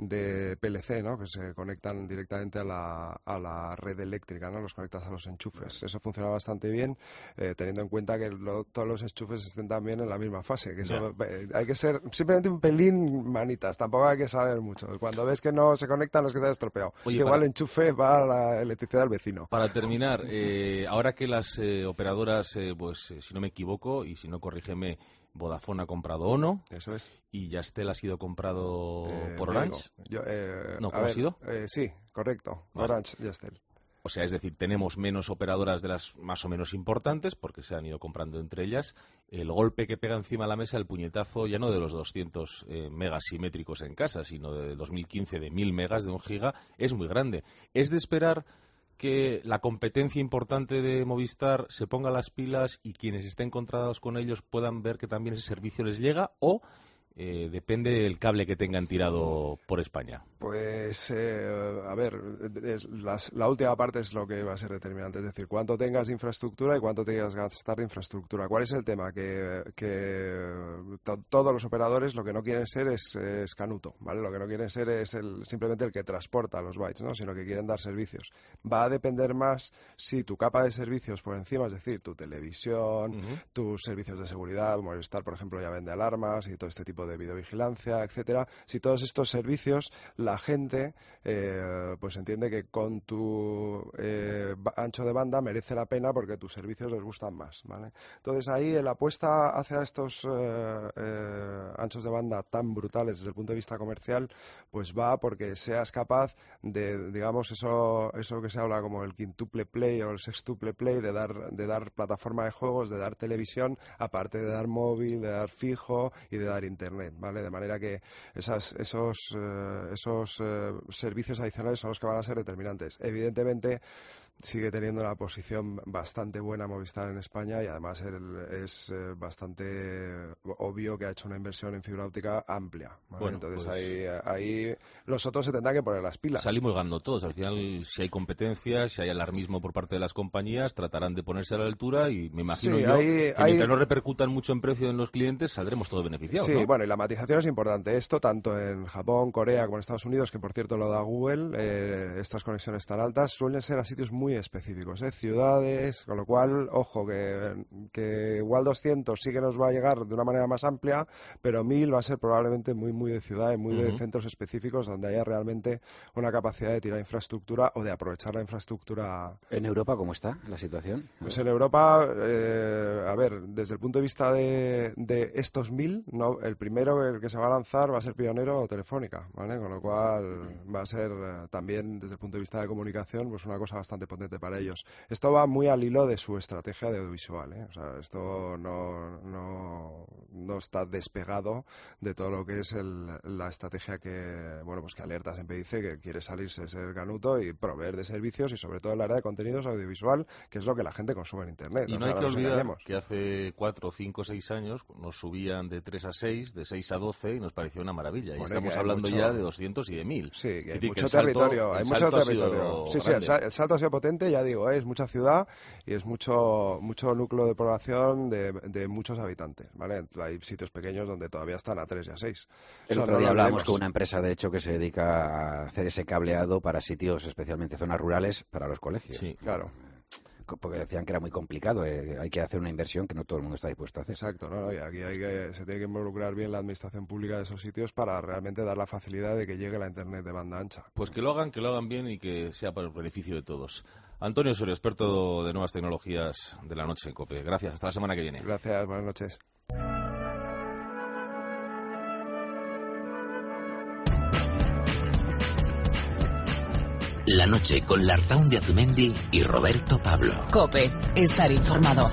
de P L C, ¿no? Que se conectan directamente a la, a la red eléctrica, ¿no? Los conectas a los enchufes. Eso funciona bastante bien, eh, teniendo en cuenta que lo- todos los enchufes estén también en la misma fase. Que eso, eh, hay que ser simplemente un pelín manitas, tampoco hay que saber mucho. Cuando ves que no se conectan, los que se han estropeado. Oye, que igual para- el enchufe va a la electricidad del vecino. Para terminar, eh, ahora que las eh, operadoras, eh, pues eh, si no me equivoco, y si no corrígeme, Vodafone ha comprado Ono. Eso es. Y Yastel ha sido comprado Eh, por Diego, Orange. yo, eh, No, a ¿cómo ha ver, sido? eh, sí, correcto. Vale. Orange y Yastel. O sea, es decir, tenemos menos operadoras de las más o menos importantes porque se han ido comprando entre ellas. El golpe que pega encima de la mesa, el puñetazo, ya no de los doscientos eh, megas simétricos en casa, sino de dos mil quince de mil megas, de un giga, es muy grande. Es de esperar que la competencia importante de Movistar se ponga las pilas y quienes estén contratados con ellos puedan ver que también ese servicio les llega, o eh, depende del cable que tengan tirado por España. Pues, eh, a ver, es- las- la última parte es lo que va a ser determinante, es decir, cuánto tengas de infraestructura y cuánto tengas que gastar de infraestructura. ¿Cuál es el tema? Que, que to- todos los operadores lo que no quieren ser es, es canuto, ¿vale? Lo que no quieren ser es el, simplemente el que transporta los bytes, ¿no? Sino que quieren dar servicios. Va a depender más si tu capa de servicios por encima, es decir, tu televisión, tus servicios de seguridad, Movistar, por ejemplo, ya vende alarmas y todo este tipo tipo de videovigilancia, etcétera, si todos estos servicios la gente eh, pues entiende que con tu eh, ancho de banda merece la pena porque tus servicios les gustan más, ¿vale? Entonces ahí la apuesta hacia estos eh, eh, anchos de banda tan brutales desde el punto de vista comercial pues va porque seas capaz de, digamos, eso eso que se habla como el quintuple play o el sextuple play, de dar de dar plataforma de juegos, de dar televisión, aparte de dar móvil, de dar fijo y de dar internet, ¿vale? De manera que esas, esos eh, esos eh, servicios adicionales son los que van a ser determinantes. Evidentemente sigue teniendo una posición bastante buena Movistar en España y además el, es eh, bastante obvio que ha hecho una inversión en fibra óptica amplia, ¿vale? Bueno, entonces pues... ahí, ahí los otros se tendrán que poner las pilas. Salimos ganando todos. Al final, si hay competencia, si hay alarmismo por parte de las compañías, tratarán de ponerse a la altura y me imagino sí, yo hay, que hay... mientras no repercutan mucho en precio en los clientes, saldremos todos beneficiados, Sí, ¿no? bueno, y la matización es importante. Esto tanto en Japón, Corea como en Estados Unidos, que por cierto lo da Google, eh, estas conexiones tan altas suelen ser a sitios muy específicos, ¿eh? Ciudades, con lo cual, ojo, que, que igual doscientos sí que nos va a llegar de una manera más amplia, pero mil va a ser probablemente muy muy de ciudades, muy uh-huh. de centros específicos donde haya realmente una capacidad de tirar infraestructura o de aprovechar la infraestructura. ¿En Europa cómo está la situación? Pues en Europa, eh, a ver, desde el punto de vista de, de estos mil, no, el primero el que se va a lanzar va a ser pionero Telefónica, ¿vale? Con lo cual va a ser eh, también desde el punto de vista de comunicación pues una cosa bastante potente para ellos. Esto va muy al hilo de su estrategia de audiovisual, ¿eh? O sea, esto no, no, no está despegado de todo lo que es el, la estrategia que, bueno, pues que Alerta siempre dice que quiere salirse de ser canuto y proveer de servicios y sobre todo en el área de contenidos audiovisual, que es lo que la gente consume en Internet. Y no, no hay que olvidar que hace cuatro, cinco, seis años nos subían de tres a seis, de seis a doce y nos pareció una maravilla. Y bueno, estamos hablando mucho... ya de doscientos y de mil. Sí, que hay que mucho el salto, territorio. Hay mucho territorio. Sí, sí, el, grande. el salto ha sido potente, ya digo, ¿eh? Es mucha ciudad y es mucho mucho núcleo de población de, de muchos habitantes, ¿vale? Hay sitios pequeños donde todavía están a tres y a seis. El otro día hablábamos con una empresa, de hecho, que se dedica a hacer ese cableado para sitios, especialmente zonas rurales, para los colegios. Sí, claro. Porque decían que era muy complicado, eh, hay que hacer una inversión que no todo el mundo está dispuesto a hacer. Exacto, ¿no? Y aquí hay que, se tiene que involucrar bien la administración pública de esos sitios para realmente dar la facilidad de que llegue la Internet de banda ancha. Pues que lo hagan, que lo hagan bien y que sea para el beneficio de todos. Antonio Soria, experto de nuevas tecnologías de la noche en COPE. Gracias, hasta la semana que viene. Gracias, buenas noches. La noche con Lartaun de Azumendi y Roberto Pablo. COPE, estar informado.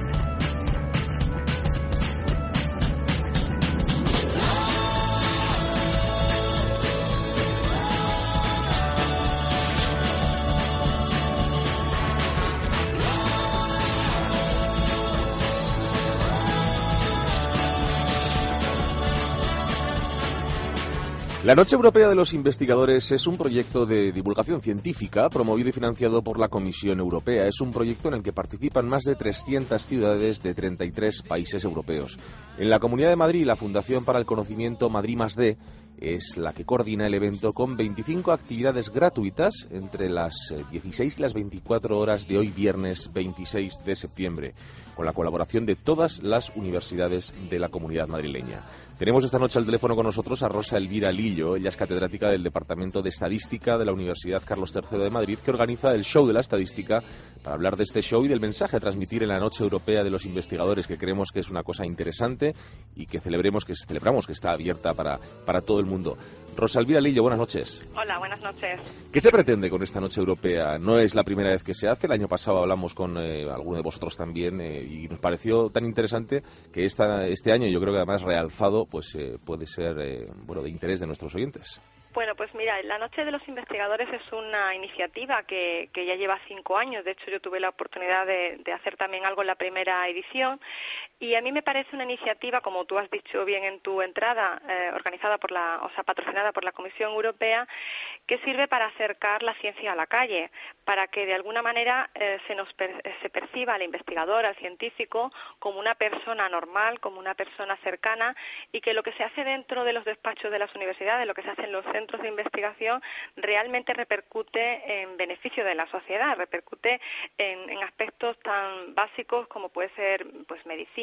La Noche Europea de los Investigadores es un proyecto de divulgación científica promovido y financiado por la Comisión Europea. Es un proyecto en el que participan más de trescientas ciudades de treinta y tres países europeos. En la Comunidad de Madrid, la Fundación para el Conocimiento Madrid más D es la que coordina el evento con veinticinco actividades gratuitas entre las dieciséis y las veinticuatro horas de hoy viernes veintiséis de septiembre, con la colaboración de todas las universidades de la Comunidad madrileña. Tenemos esta noche al teléfono con nosotros a Rosa Elvira Lillo. Ella es catedrática del Departamento de Estadística de la Universidad Carlos tercero de Madrid, que organiza el Show de la Estadística, para hablar de este show y del mensaje a transmitir en la Noche Europea de los Investigadores, que creemos que es una cosa interesante y que celebremos que celebramos que está abierta para, para todo el mundo. Rosa Elvira Lillo, buenas noches. Hola, buenas noches. ¿Qué se pretende con esta Noche Europea? No es la primera vez que se hace. El año pasado hablamos con eh, alguno de vosotros también eh, y nos pareció tan interesante que esta, este año, yo creo que además realzado, pues eh, puede ser eh, bueno de interés de nuestros oyentes. Bueno, pues mira, la Noche de los Investigadores es una iniciativa que, que ya lleva cinco años. De hecho, yo tuve la oportunidad de, de hacer también algo en la primera edición. Y a mí me parece una iniciativa, como tú has dicho bien en tu entrada, eh, organizada por la, o sea, patrocinada por la Comisión Europea, que sirve para acercar la ciencia a la calle, para que de alguna manera eh, se nos per, se perciba al investigador, al científico, como una persona normal, como una persona cercana, y que lo que se hace dentro de los despachos de las universidades, lo que se hace en los centros de investigación, realmente repercute en beneficio de la sociedad, repercute en, en aspectos tan básicos como puede ser pues medicina,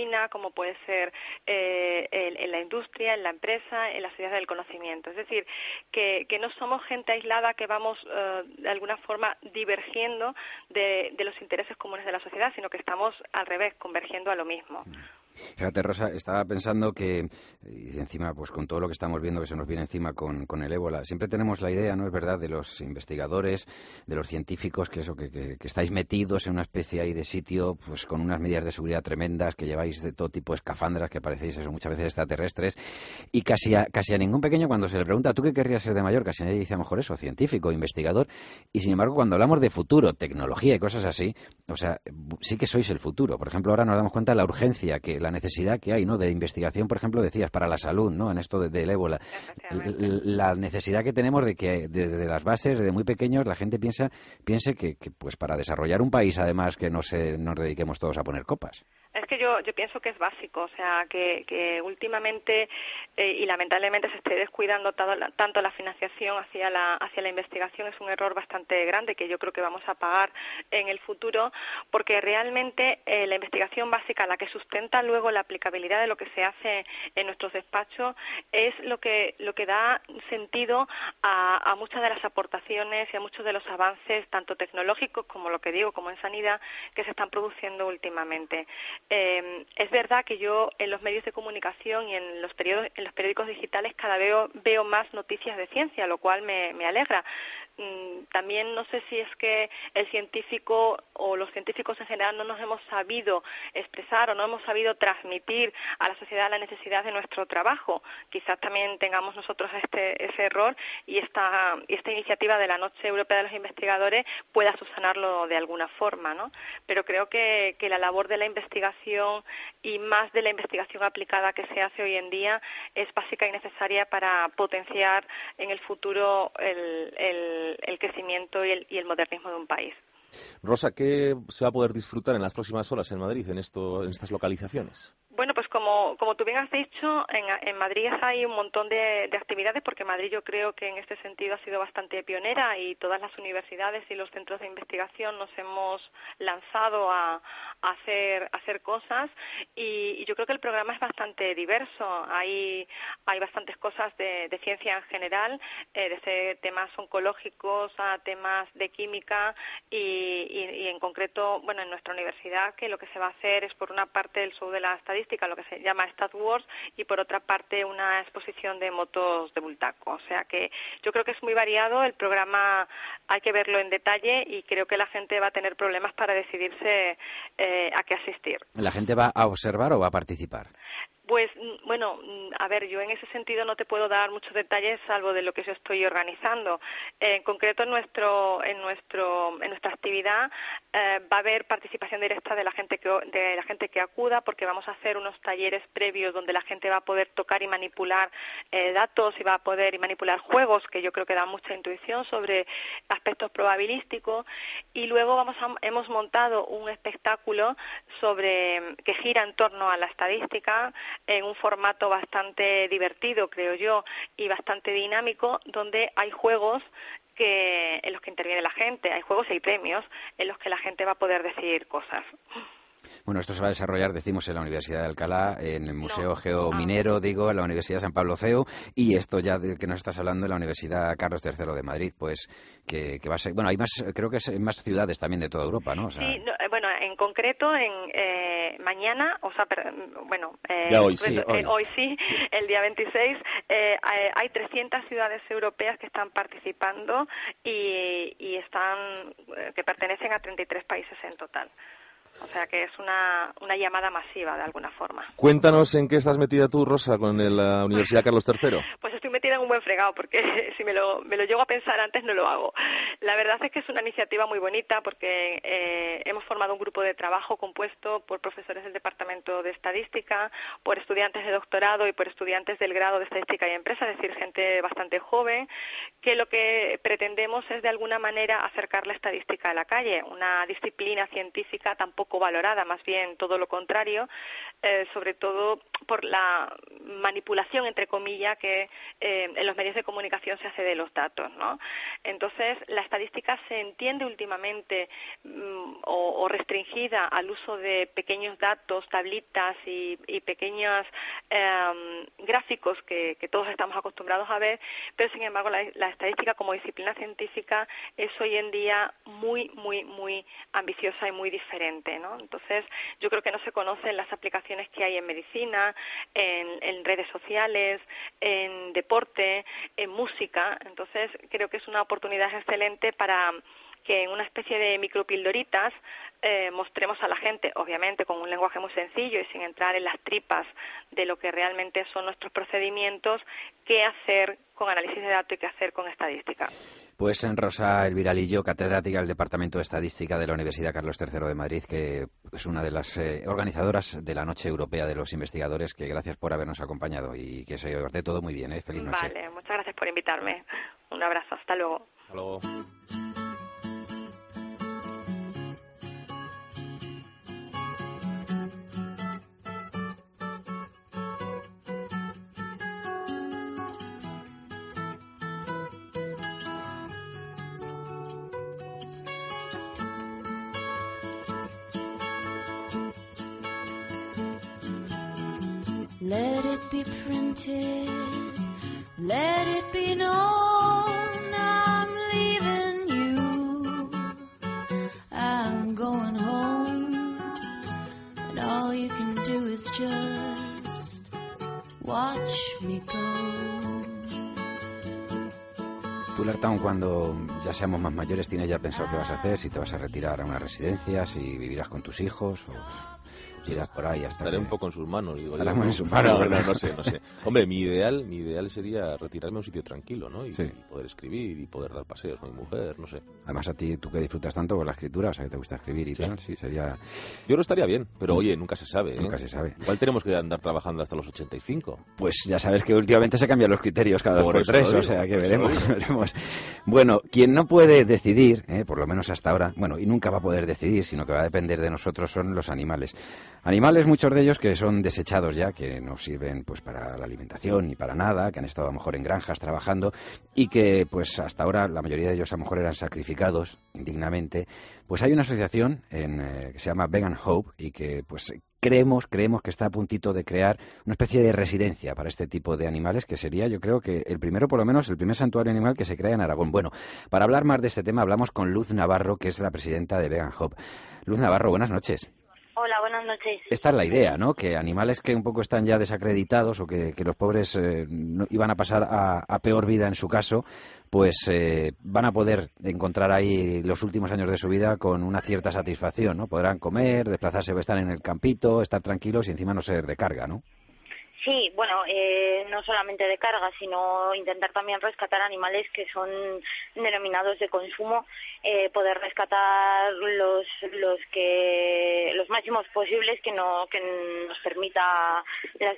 medicina, como puede ser eh, en, en la industria, en la empresa, en la sociedad del conocimiento. Es decir, que, que no somos gente aislada que vamos eh, de alguna forma divergiendo de, de los intereses comunes de la sociedad, sino que estamos al revés, convergiendo a lo mismo. Fíjate, Rosa, estaba pensando que, y encima, pues con todo lo que estamos viendo que se nos viene encima con, con el ébola, siempre tenemos la idea, ¿no es verdad?, de los investigadores, de los científicos, que eso, que, que, que estáis metidos en una especie ahí de sitio, pues con unas medidas de seguridad tremendas, que lleváis de todo tipo de escafandras, que parecéis eso, muchas veces extraterrestres, y casi a, casi a ningún pequeño, cuando se le pregunta, ¿tú qué querrías ser de mayor?, casi nadie dice a lo mejor eso, científico, investigador, y sin embargo, cuando hablamos de futuro, tecnología y cosas así, o sea, sí que sois el futuro. Por ejemplo, ahora nos damos cuenta de la urgencia, que la necesidad que hay, ¿no?, de investigación, por ejemplo, decías, para la salud, ¿no?, en esto de, del ébola. La necesidad que tenemos de que desde las bases, desde muy pequeños, la gente piensa piense que, que pues para desarrollar un país, además, que no se, nos dediquemos todos a poner copas. Es que yo, yo pienso que es básico, o sea, que, que últimamente eh, y lamentablemente se esté descuidando todo, tanto la financiación hacia la, hacia la investigación es un error bastante grande que yo creo que vamos a pagar en el futuro, porque realmente eh, la investigación básica, la que sustenta luego la aplicabilidad de lo que se hace en nuestros despachos, es lo que, lo que da sentido a, a muchas de las aportaciones y a muchos de los avances, tanto tecnológicos como lo que digo, como en sanidad, que se están produciendo últimamente. Eh, es verdad que yo en los medios de comunicación y en los periódicos, en los periódicos digitales cada vez veo, veo más noticias de ciencia, lo cual me, me alegra. Mm, también no sé si es que el científico o los científicos en general no nos hemos sabido expresar o no hemos sabido transmitir a la sociedad la necesidad de nuestro trabajo. Quizás también tengamos nosotros este ese error y esta, y esta iniciativa de la Noche Europea de los Investigadores pueda subsanarlo de alguna forma, ¿no? Pero creo que, que la labor de la investigación y más de la investigación aplicada que se hace hoy en día es básica y necesaria para potenciar en el futuro el, el, el crecimiento y el, y el modernismo de un país. Rosa, ¿qué se va a poder disfrutar en las próximas horas en Madrid, en, esto, en estas localizaciones? Bueno, pues como, como tú bien has dicho, en, en Madrid hay un montón de, de actividades, porque Madrid yo creo que en este sentido ha sido bastante pionera y todas las universidades y los centros de investigación nos hemos lanzado a, a, hacer, a hacer cosas y, y yo creo que el programa es bastante diverso. Hay, hay bastantes cosas de, de ciencia en general, eh, desde temas oncológicos a temas de química y, y, y en concreto, bueno, en nuestra universidad que lo que se va a hacer es por una parte el show de la estadística, lo que se llama Stat Wars, y por otra parte una exposición de motos de Bultaco. O sea que yo creo que es muy variado, el programa hay que verlo en detalle y creo que la gente va a tener problemas para decidirse eh, a qué asistir. ¿La gente va a observar o va a participar? Pues, bueno, a ver, yo en ese sentido no te puedo dar muchos detalles salvo de lo que yo estoy organizando. Eh, en concreto, en nuestro, en nuestro, en nuestra actividad eh, va a haber participación directa de la gente que de la gente que acuda, porque vamos a hacer unos talleres previos donde la gente va a poder tocar y manipular eh, datos y va a poder y manipular juegos que yo creo que dan mucha intuición sobre aspectos probabilísticos. Y luego vamos a, hemos montado un espectáculo sobre que gira en torno a la estadística, en un formato bastante divertido, creo yo, y bastante dinámico, donde hay juegos que en los que interviene la gente, hay juegos y hay premios en los que la gente va a poder decidir cosas. Bueno, esto se va a desarrollar, decimos, en la Universidad de Alcalá, en el Museo no, Geominero, no. digo, en la Universidad San Pablo C E U, y esto ya de que nos estás hablando en la Universidad Carlos tercero de Madrid, pues que, que va a ser... Bueno, hay más, creo que es más ciudades también de toda Europa, ¿no? O sea... Sí, no, bueno, en concreto, en eh, mañana, o sea, per, bueno, eh, ya hoy, concreto, sí, hoy. Eh, hoy sí, el día veintiséis, eh, hay trescientas ciudades europeas que están participando y, y están que pertenecen a treinta y tres países en total. O sea que es una, una llamada masiva de alguna forma. Cuéntanos en qué estás metida tú, Rosa, con el, la Universidad Carlos tercero. Pues estoy metida en un buen fregado, porque si me lo, me lo llego a pensar antes no lo hago. La verdad es que es una iniciativa muy bonita porque eh, hemos formado un grupo de trabajo compuesto por profesores del Departamento de Estadística, por estudiantes de doctorado y por estudiantes del grado de Estadística y Empresa, es decir, gente bastante joven, que lo que pretendemos es de alguna manera acercar la estadística a la calle, una disciplina científica tan poco valorada, más bien todo lo contrario, eh, sobre todo por la manipulación, entre comillas, que eh, en los medios de comunicación se hace de los datos, ¿no? Entonces, la estadística se entiende últimamente mm, o, o restringida al uso de pequeños datos, tablitas y, y pequeños eh, gráficos que, que todos estamos acostumbrados a ver, pero sin embargo la, la estadística como disciplina científica es hoy en día muy, muy, muy ambiciosa y muy diferente, ¿no? Entonces, yo creo que no se conocen las aplicaciones que hay en medicina, en, en redes sociales, en deporte, en música. Entonces, creo que es una oportunidad excelente para que en una especie de micropildoritas eh, mostremos a la gente, obviamente con un lenguaje muy sencillo y sin entrar en las tripas de lo que realmente son nuestros procedimientos, qué hacer con análisis de datos y qué hacer con estadística. Pues en Rosa Elviralillo, catedrática del Departamento de Estadística de la Universidad Carlos tercero de Madrid, que es una de las eh, organizadoras de la Noche Europea de los Investigadores, que gracias por habernos acompañado y que se os dé todo muy bien, ¿eh? Feliz noche. Vale, muchas gracias por invitarme. Un abrazo, hasta luego. Hasta luego. Let it be printed, let it be known, I'm leaving you, I'm going home, and all you can do is just watch me go. Tú, Lertown, cuando ya seamos más mayores, ¿tienes ya pensado qué vas a hacer? Si te vas a retirar a una residencia, si vivirás con tus hijos o irás por ahí hasta Estaré que... un poco en sus manos, digo yo. Estaremos en sus manos, no, no, ¿verdad? no sé, no sé. Hombre, mi ideal, mi ideal sería retirarme a un sitio tranquilo, ¿no? Y, Sí. y poder escribir y poder dar paseos con mi mujer, no sé. Además, a ti, tú que disfrutas tanto con la escritura, o sea, que te gusta escribir y Sí. tal, sí, sería... Yo creo que estaría bien, pero oye, nunca se sabe, ¿eh? Nunca se sabe. Igual tenemos que andar trabajando hasta los ochenta y cinco. Pues ya sabes que últimamente se cambian los criterios cada dos Por por eso tres, lo digo, o sea que por eso veremos, lo digo. veremos. Bueno, quien no puede decidir, eh, por lo menos hasta ahora, bueno, y nunca va a poder decidir, sino que va a depender de nosotros, son los animales. Animales, muchos de ellos que son desechados ya, que no sirven pues para la alimentación ni para nada, que han estado a lo mejor en granjas trabajando y que pues hasta ahora la mayoría de ellos a lo mejor eran sacrificados indignamente. Pues hay una asociación en, eh, que se llama Vegan Hope y que pues creemos, creemos que está a puntito de crear una especie de residencia para este tipo de animales, que sería, yo creo que el primero, por lo menos, el primer santuario animal que se crea en Aragón. Bueno, para hablar más de este tema hablamos con Luz Navarro, que es la presidenta de Vegan Hope. Luz Navarro, buenas noches. Hola, buenas noches. Esta es la idea, ¿no? Que animales que un poco están ya desacreditados o que, que los pobres eh, no, iban a pasar a, a peor vida en su caso, pues eh, van a poder encontrar ahí los últimos años de su vida con una cierta satisfacción, ¿no? Podrán comer, desplazarse, estar en el campito, estar tranquilos y encima no ser de carga, ¿no? Sí, bueno, eh, no solamente de carga, sino intentar también rescatar animales que son denominados de consumo, eh, poder rescatar los los que los máximos posibles que no que nos permita las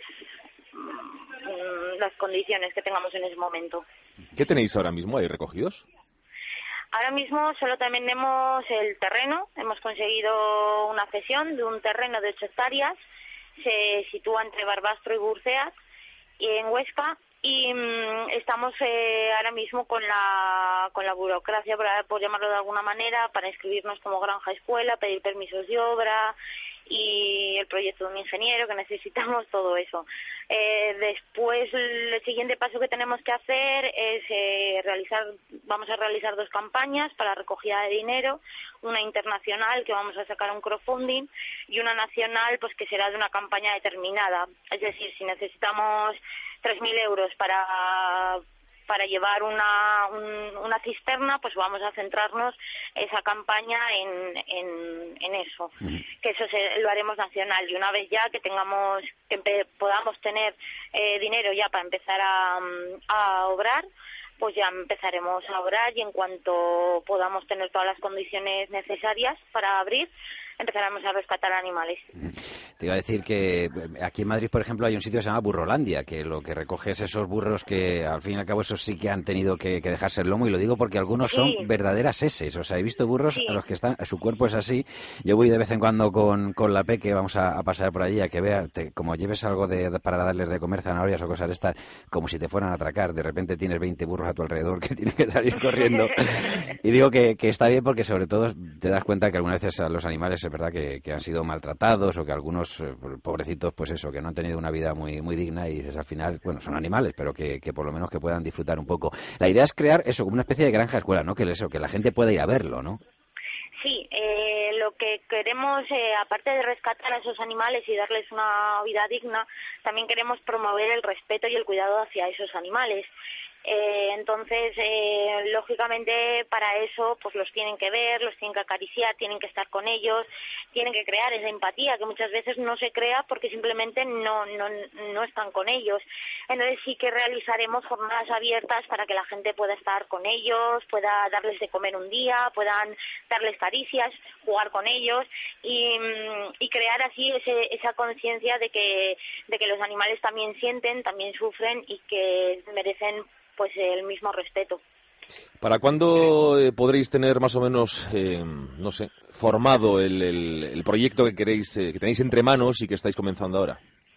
mm, las condiciones que tengamos en ese momento. ¿Qué tenéis ahora mismo ahí recogidos? Ahora mismo solo tenemos el terreno, hemos conseguido una cesión de un terreno de ocho hectáreas. Se sitúa entre Barbastro y Burceas, y en Huesca, y mmm, estamos eh, ahora mismo con la con la burocracia, por, por llamarlo de alguna manera, para inscribirnos como granja escuela, pedir permisos de obra y el proyecto de un ingeniero, que necesitamos todo eso. Eh, después, el siguiente paso que tenemos que hacer es eh, realizar, vamos a realizar dos campañas para recogida de dinero, una internacional que vamos a sacar un crowdfunding y una nacional pues que será de una campaña determinada. Es decir, si necesitamos tres mil euros para para llevar una un, una cisterna, pues vamos a centrarnos esa campaña en en, en eso, que eso se, lo haremos nacional, y una vez ya que tengamos que empe, podamos tener eh, dinero ya para empezar a, a obrar, pues ya empezaremos a obrar, y en cuanto podamos tener todas las condiciones necesarias para abrir, empezaremos a rescatar animales. Te iba a decir que aquí en Madrid, por ejemplo, hay un sitio que se llama Burrolandia, que lo que recoge es esos burros que, al fin y al cabo, esos sí que han tenido que, que dejarse el lomo, y lo digo porque algunos son Sí. verdaderas eses. O sea, he visto burros Sí. a los que están, su cuerpo es así. Yo voy de vez en cuando con, con la Peque, vamos a, a pasar por allí, a que vea, te- como lleves algo de, de- para darles de comer, zanahorias o cosas de estas, como si te fueran a atracar. De repente tienes veinte burros a tu alrededor que tienen que salir corriendo. Y digo que, que está bien porque, sobre todo, te das cuenta que algunas veces a los animales es verdad que, que han sido maltratados, o que algunos eh, pobrecitos, pues eso, que no han tenido una vida muy muy digna, y dices al final, bueno, son animales, pero que, que por lo menos que puedan disfrutar un poco. La idea es crear eso, como una especie de granja escuela, ¿no? Que eso, que la gente pueda ir a verlo, ¿no? Sí, eh, lo que queremos, eh, aparte de rescatar a esos animales y darles una vida digna, también queremos promover el respeto y el cuidado hacia esos animales. Eh, entonces, eh, lógicamente, para eso, pues los tienen que ver, los tienen que acariciar, tienen que estar con ellos, tienen que crear esa empatía que muchas veces no se crea porque simplemente no, no, no están con ellos. Entonces sí que realizaremos jornadas abiertas para que la gente pueda estar con ellos, pueda darles de comer un día, puedan darles caricias, jugar con ellos y, y crear así ese, esa conciencia de que, de que los animales también sienten, también sufren y que merecen pues el mismo respeto. ¿Para cuándo eh, podréis tener más o menos, eh, no sé, formado el, el, el proyecto que queréis, eh, que tenéis entre manos y que estáis comenzando ahora?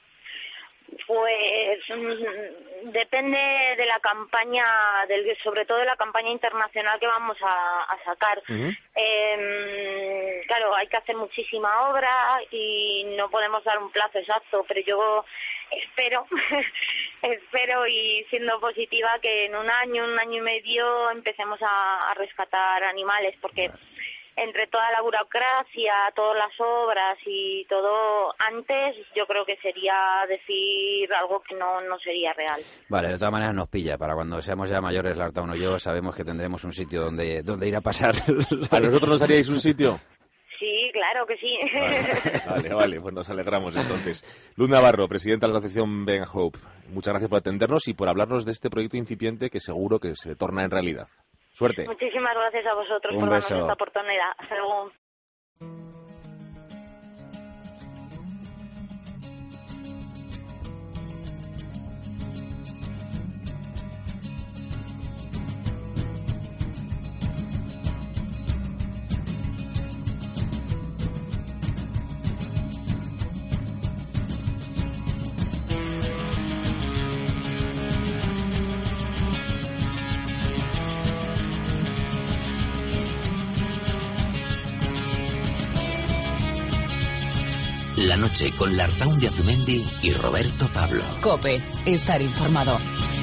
Pues mm, depende de la campaña, del, sobre todo de la campaña internacional que vamos a, a sacar. Uh-huh. Eh, claro, hay que hacer muchísima obra y no podemos dar un plazo exacto, pero yo espero, espero y siendo positiva que en un año, un año y medio empecemos a, a rescatar animales, porque entre toda la burocracia, todas las obras y todo antes, yo creo que sería decir algo que no, no sería real. Vale, de todas maneras nos pilla. Para cuando seamos ya mayores, Larta uno y yo, sabemos que tendremos un sitio donde, donde ir a pasar. ¿A nosotros nos haríais un sitio? Sí, claro que sí. Vale, vale, vale, pues nos alegramos entonces. Luz Navarro, presidenta de la asociación Ben Hope, muchas gracias por atendernos y por hablarnos de este proyecto incipiente que seguro que se torna en realidad. Suerte. Muchísimas gracias a vosotros Un por beso. darnos esta oportunidad. Hasta luego. La noche con Lartaun de Azumendi y Roberto Pablo. Cope, estar informado.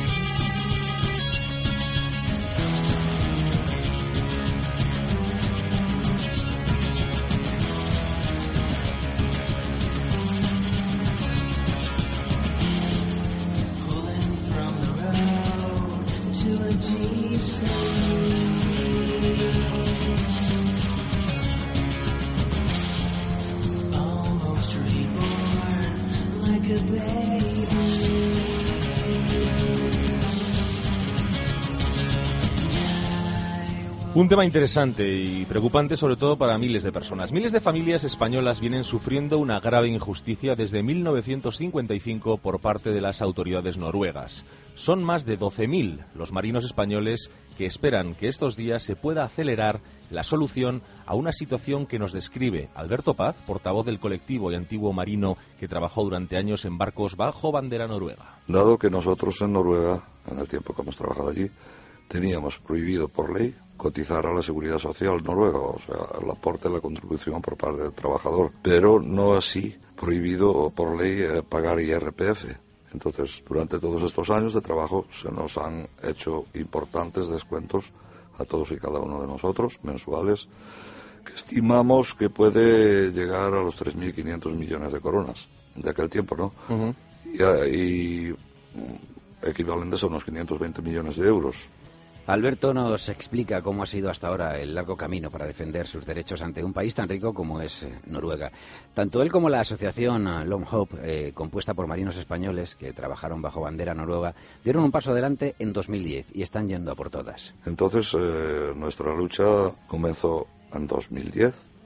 Un tema interesante y preocupante sobre todo para miles de personas. Miles de familias españolas vienen sufriendo una grave injusticia desde mil novecientos cincuenta y cinco por parte de las autoridades noruegas. Son más de doce mil los marinos españoles que esperan que estos días se pueda acelerar la solución a una situación que nos describe Alberto Paz, portavoz del colectivo y antiguo marino que trabajó durante años en barcos bajo bandera noruega. Dado que nosotros en Noruega, en el tiempo que hemos trabajado allí, teníamos prohibido por ley cotizar a la seguridad social noruega, o sea, el aporte, la contribución por parte del trabajador, pero no así prohibido por ley eh, pagar I R P F. Entonces, durante todos estos años de trabajo se nos han hecho importantes descuentos a todos y cada uno de nosotros, mensuales, que estimamos que puede llegar a los tres mil quinientos millones de coronas de aquel tiempo, ¿no? Uh-huh. Y, y equivalentes a unos quinientos veinte millones de euros. Alberto nos explica cómo ha sido hasta ahora el largo camino para defender sus derechos ante un país tan rico como es Noruega. Tanto él como la asociación Long Hope, eh, compuesta por marinos españoles que trabajaron bajo bandera noruega, dieron un paso adelante en dos mil diez y están yendo a por todas. Entonces, eh, nuestra lucha comenzó en dos mil diez,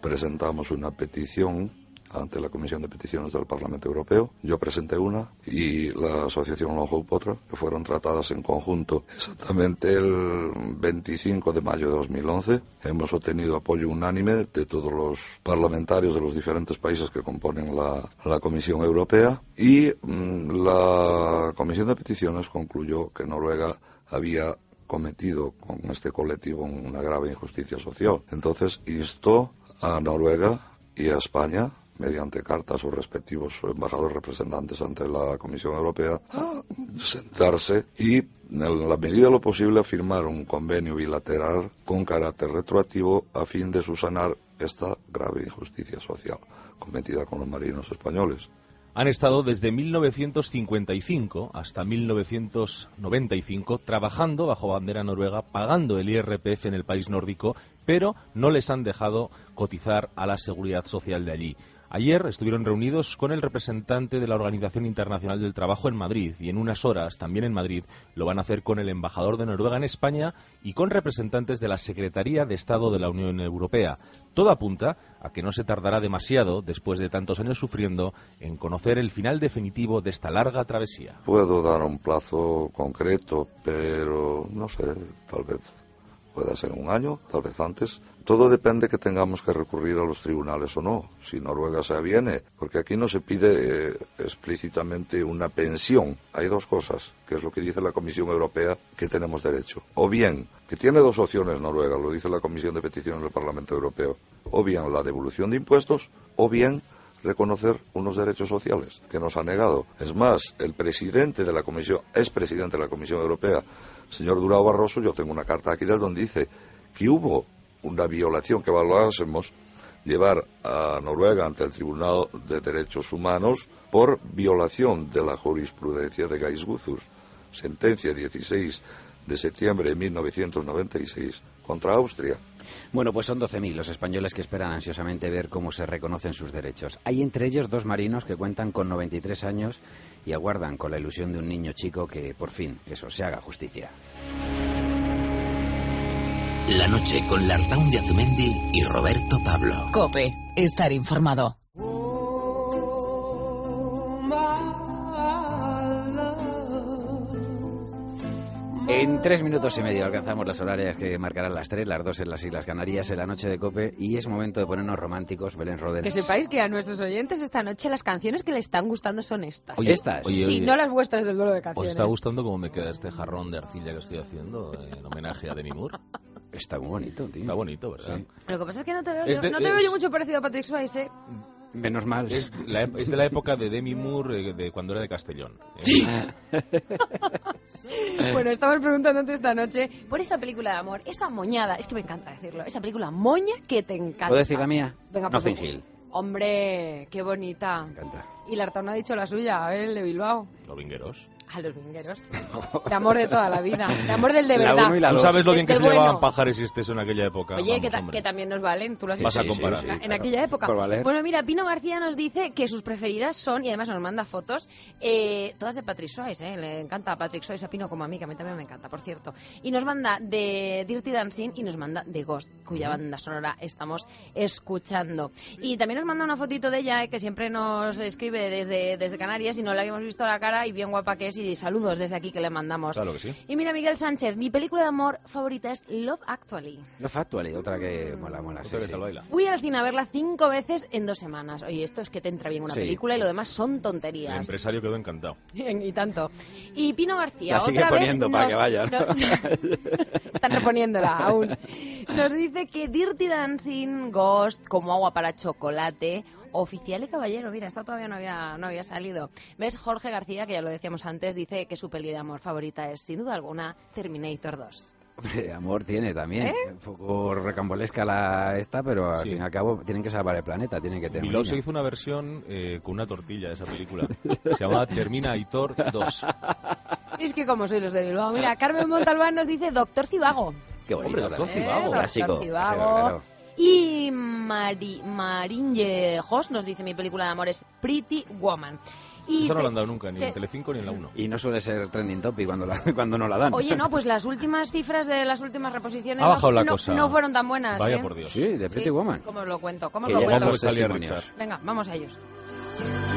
presentamos una petición ante la Comisión de Peticiones del Parlamento Europeo. Yo presenté una y la asociación Long Hope otra, que fueron tratadas en conjunto exactamente el veinticinco de mayo de dos mil once. Hemos obtenido apoyo unánime de todos los parlamentarios de los diferentes países que componen la, la Comisión Europea y mmm, la Comisión de Peticiones concluyó que Noruega había cometido con este colectivo una grave injusticia social. Entonces instó a Noruega y a España, mediante cartas a sus respectivos embajadores representantes ante la Comisión Europea, a sentarse y, en la medida de lo posible, a firmar un convenio bilateral con carácter retroactivo a fin de subsanar esta grave injusticia social cometida con los marinos españoles. Han estado desde mil novecientos cincuenta y cinco hasta mil novecientos noventa y cinco trabajando bajo bandera noruega, pagando el I R P F en el país nórdico, pero no les han dejado cotizar a la seguridad social de allí. Ayer estuvieron reunidos con el representante de la Organización Internacional del Trabajo en Madrid y en unas horas, también en Madrid, lo van a hacer con el embajador de Noruega en España y con representantes de la Secretaría de Estado de la Unión Europea. Todo apunta a que no se tardará demasiado, después de tantos años sufriendo, en conocer el final definitivo de esta larga travesía. Puedo dar un plazo concreto, pero no sé, tal vez pueda ser un año, tal vez antes. Todo depende que tengamos que recurrir a los tribunales o no, si Noruega se aviene, porque aquí no se pide eh, explícitamente una pensión. Hay dos cosas, que es lo que dice la Comisión Europea, que tenemos derecho. O bien, que tiene dos opciones Noruega, lo dice la Comisión de Peticiones del Parlamento Europeo, o bien la devolución de impuestos, o bien reconocer unos derechos sociales que nos ha negado. Es más, el presidente de la Comisión, es presidente de la Comisión Europea, señor Durão Barroso, yo tengo una carta aquí donde dice que hubo una violación que valorásemos llevar a Noruega ante el Tribunal de Derechos Humanos por violación de la jurisprudencia de Gaisguthus, sentencia dieciséis de septiembre de mil novecientos noventa y seis contra Austria. Bueno, pues son doce mil los españoles que esperan ansiosamente ver cómo se reconocen sus derechos. Hay entre ellos dos marinos que cuentan con noventa y tres años y aguardan con la ilusión de un niño chico que, por fin, eso, se haga justicia. La noche con Lartaun de Azumendi y Roberto Pablo. COPE, estar informado. En tres minutos y medio alcanzamos las horarias que marcarán las tres, las dos en las Islas Canarias, en la noche de COPE, y es momento de ponernos románticos, Belén Rodríguez. Que sepáis que a nuestros oyentes esta noche las canciones que les están gustando son estas. Oye, ¿estas? Oye, sí, oye, no las vuestras del duelo de canciones. ¿Os está gustando cómo me queda este jarrón de arcilla que estoy haciendo en homenaje a Demi Moore? Está muy bonito, tío. Está bonito, ¿verdad? Sí. Lo que pasa es que no te veo, es de, yo, no te es... veo yo mucho parecido a Patrick Swayze. Menos mal. Es, la, es de la época de Demi Moore, de cuando era de Castellón. Sí. Bueno, estamos preguntándote esta noche por esa película de amor, esa moñada, es que me encanta decirlo, esa película moña que te encanta. ¿Puedo decir la mía? Venga, Notting Hill. Hombre, qué bonita. Me encanta. Y Lartaun ha dicho la suya, a ver, el de Bilbao. Los vingueros. A los vingueros. De amor de toda la vida. De amor del de la verdad. uno y la ¿Tú dos. sabes lo bien de, que de se bueno. llevaban Pajares y Esteso en aquella época? Oye, Vamos, que, ta hombre. que también nos valen, tú lo has Vas dicho. a comparar. Sí, sí, sí, en claro. aquella época. Por valer. Bueno, mira, Pino García nos dice que sus preferidas son, y además nos manda fotos, eh, todas de Patrick Swayze, ¿eh? Le encanta a Patrick Swayze, a Pino como a mí, que a mí también me encanta, por cierto. Y nos manda de Dirty Dancing y nos manda de Ghost, cuya banda sonora estamos escuchando. Y también nos manda una fotito de ella, eh, que siempre nos escribe desde, desde Canarias y no la habíamos visto la cara y bien guapa que es, y saludos desde aquí que le mandamos. Claro que sí. Y mira, Miguel Sánchez, mi película de amor favorita es Love Actually. Love Actually, otra que mola, mola. Sí, sí. Fui al cine a verla cinco veces en dos semanas. Oye, esto es que te entra bien una Sí. película y lo demás son El tonterías. empresario quedó encantado. Y tanto. Y Pino García, La sigue otra poniendo vez para nos- que vayan. no- Están reponiéndola aún. Nos dice que Dirty Dancing, Ghost, Como agua para chocolate, Oficial y Caballero, mira, esta todavía no había, no había salido. ¿Ves? Jorge García, que ya lo decíamos antes, dice que su peli de amor favorita es, sin duda alguna, Terminator dos. Hombre, amor tiene también. ¿Eh? Un poco recambolesca la esta, pero al Sí. fin y al cabo tienen que salvar el planeta, tienen que tener. Bilbao un se niño. hizo una versión eh, con una tortilla de esa película. Se llamaba Terminator dos. Es que como soy los de Bilbao. Mira, Carmen Montalbán nos dice Doctor Cibago. Qué bonito. Hombre, Doctor también. Cibago. Eh, Clásico. Doctor Cibago. Clásico, claro. Y Mari, Marinje Jos nos dice mi película de amor es Pretty Woman. Y Eso no te- lo han dado nunca, ni te- en Telecinco ni en la uno. Y no suele ser trending topic cuando, la- cuando no la dan. Oye, no, pues las últimas cifras de las últimas reposiciones Ha bajado no, la no- cosa. no fueron tan buenas. Vaya ¿eh? por Dios. Sí, de Pretty Woman. ¿Cómo os lo cuento? ¿Cómo os Que lo llegan cuento? los testimonios. Venga, vamos a ellos.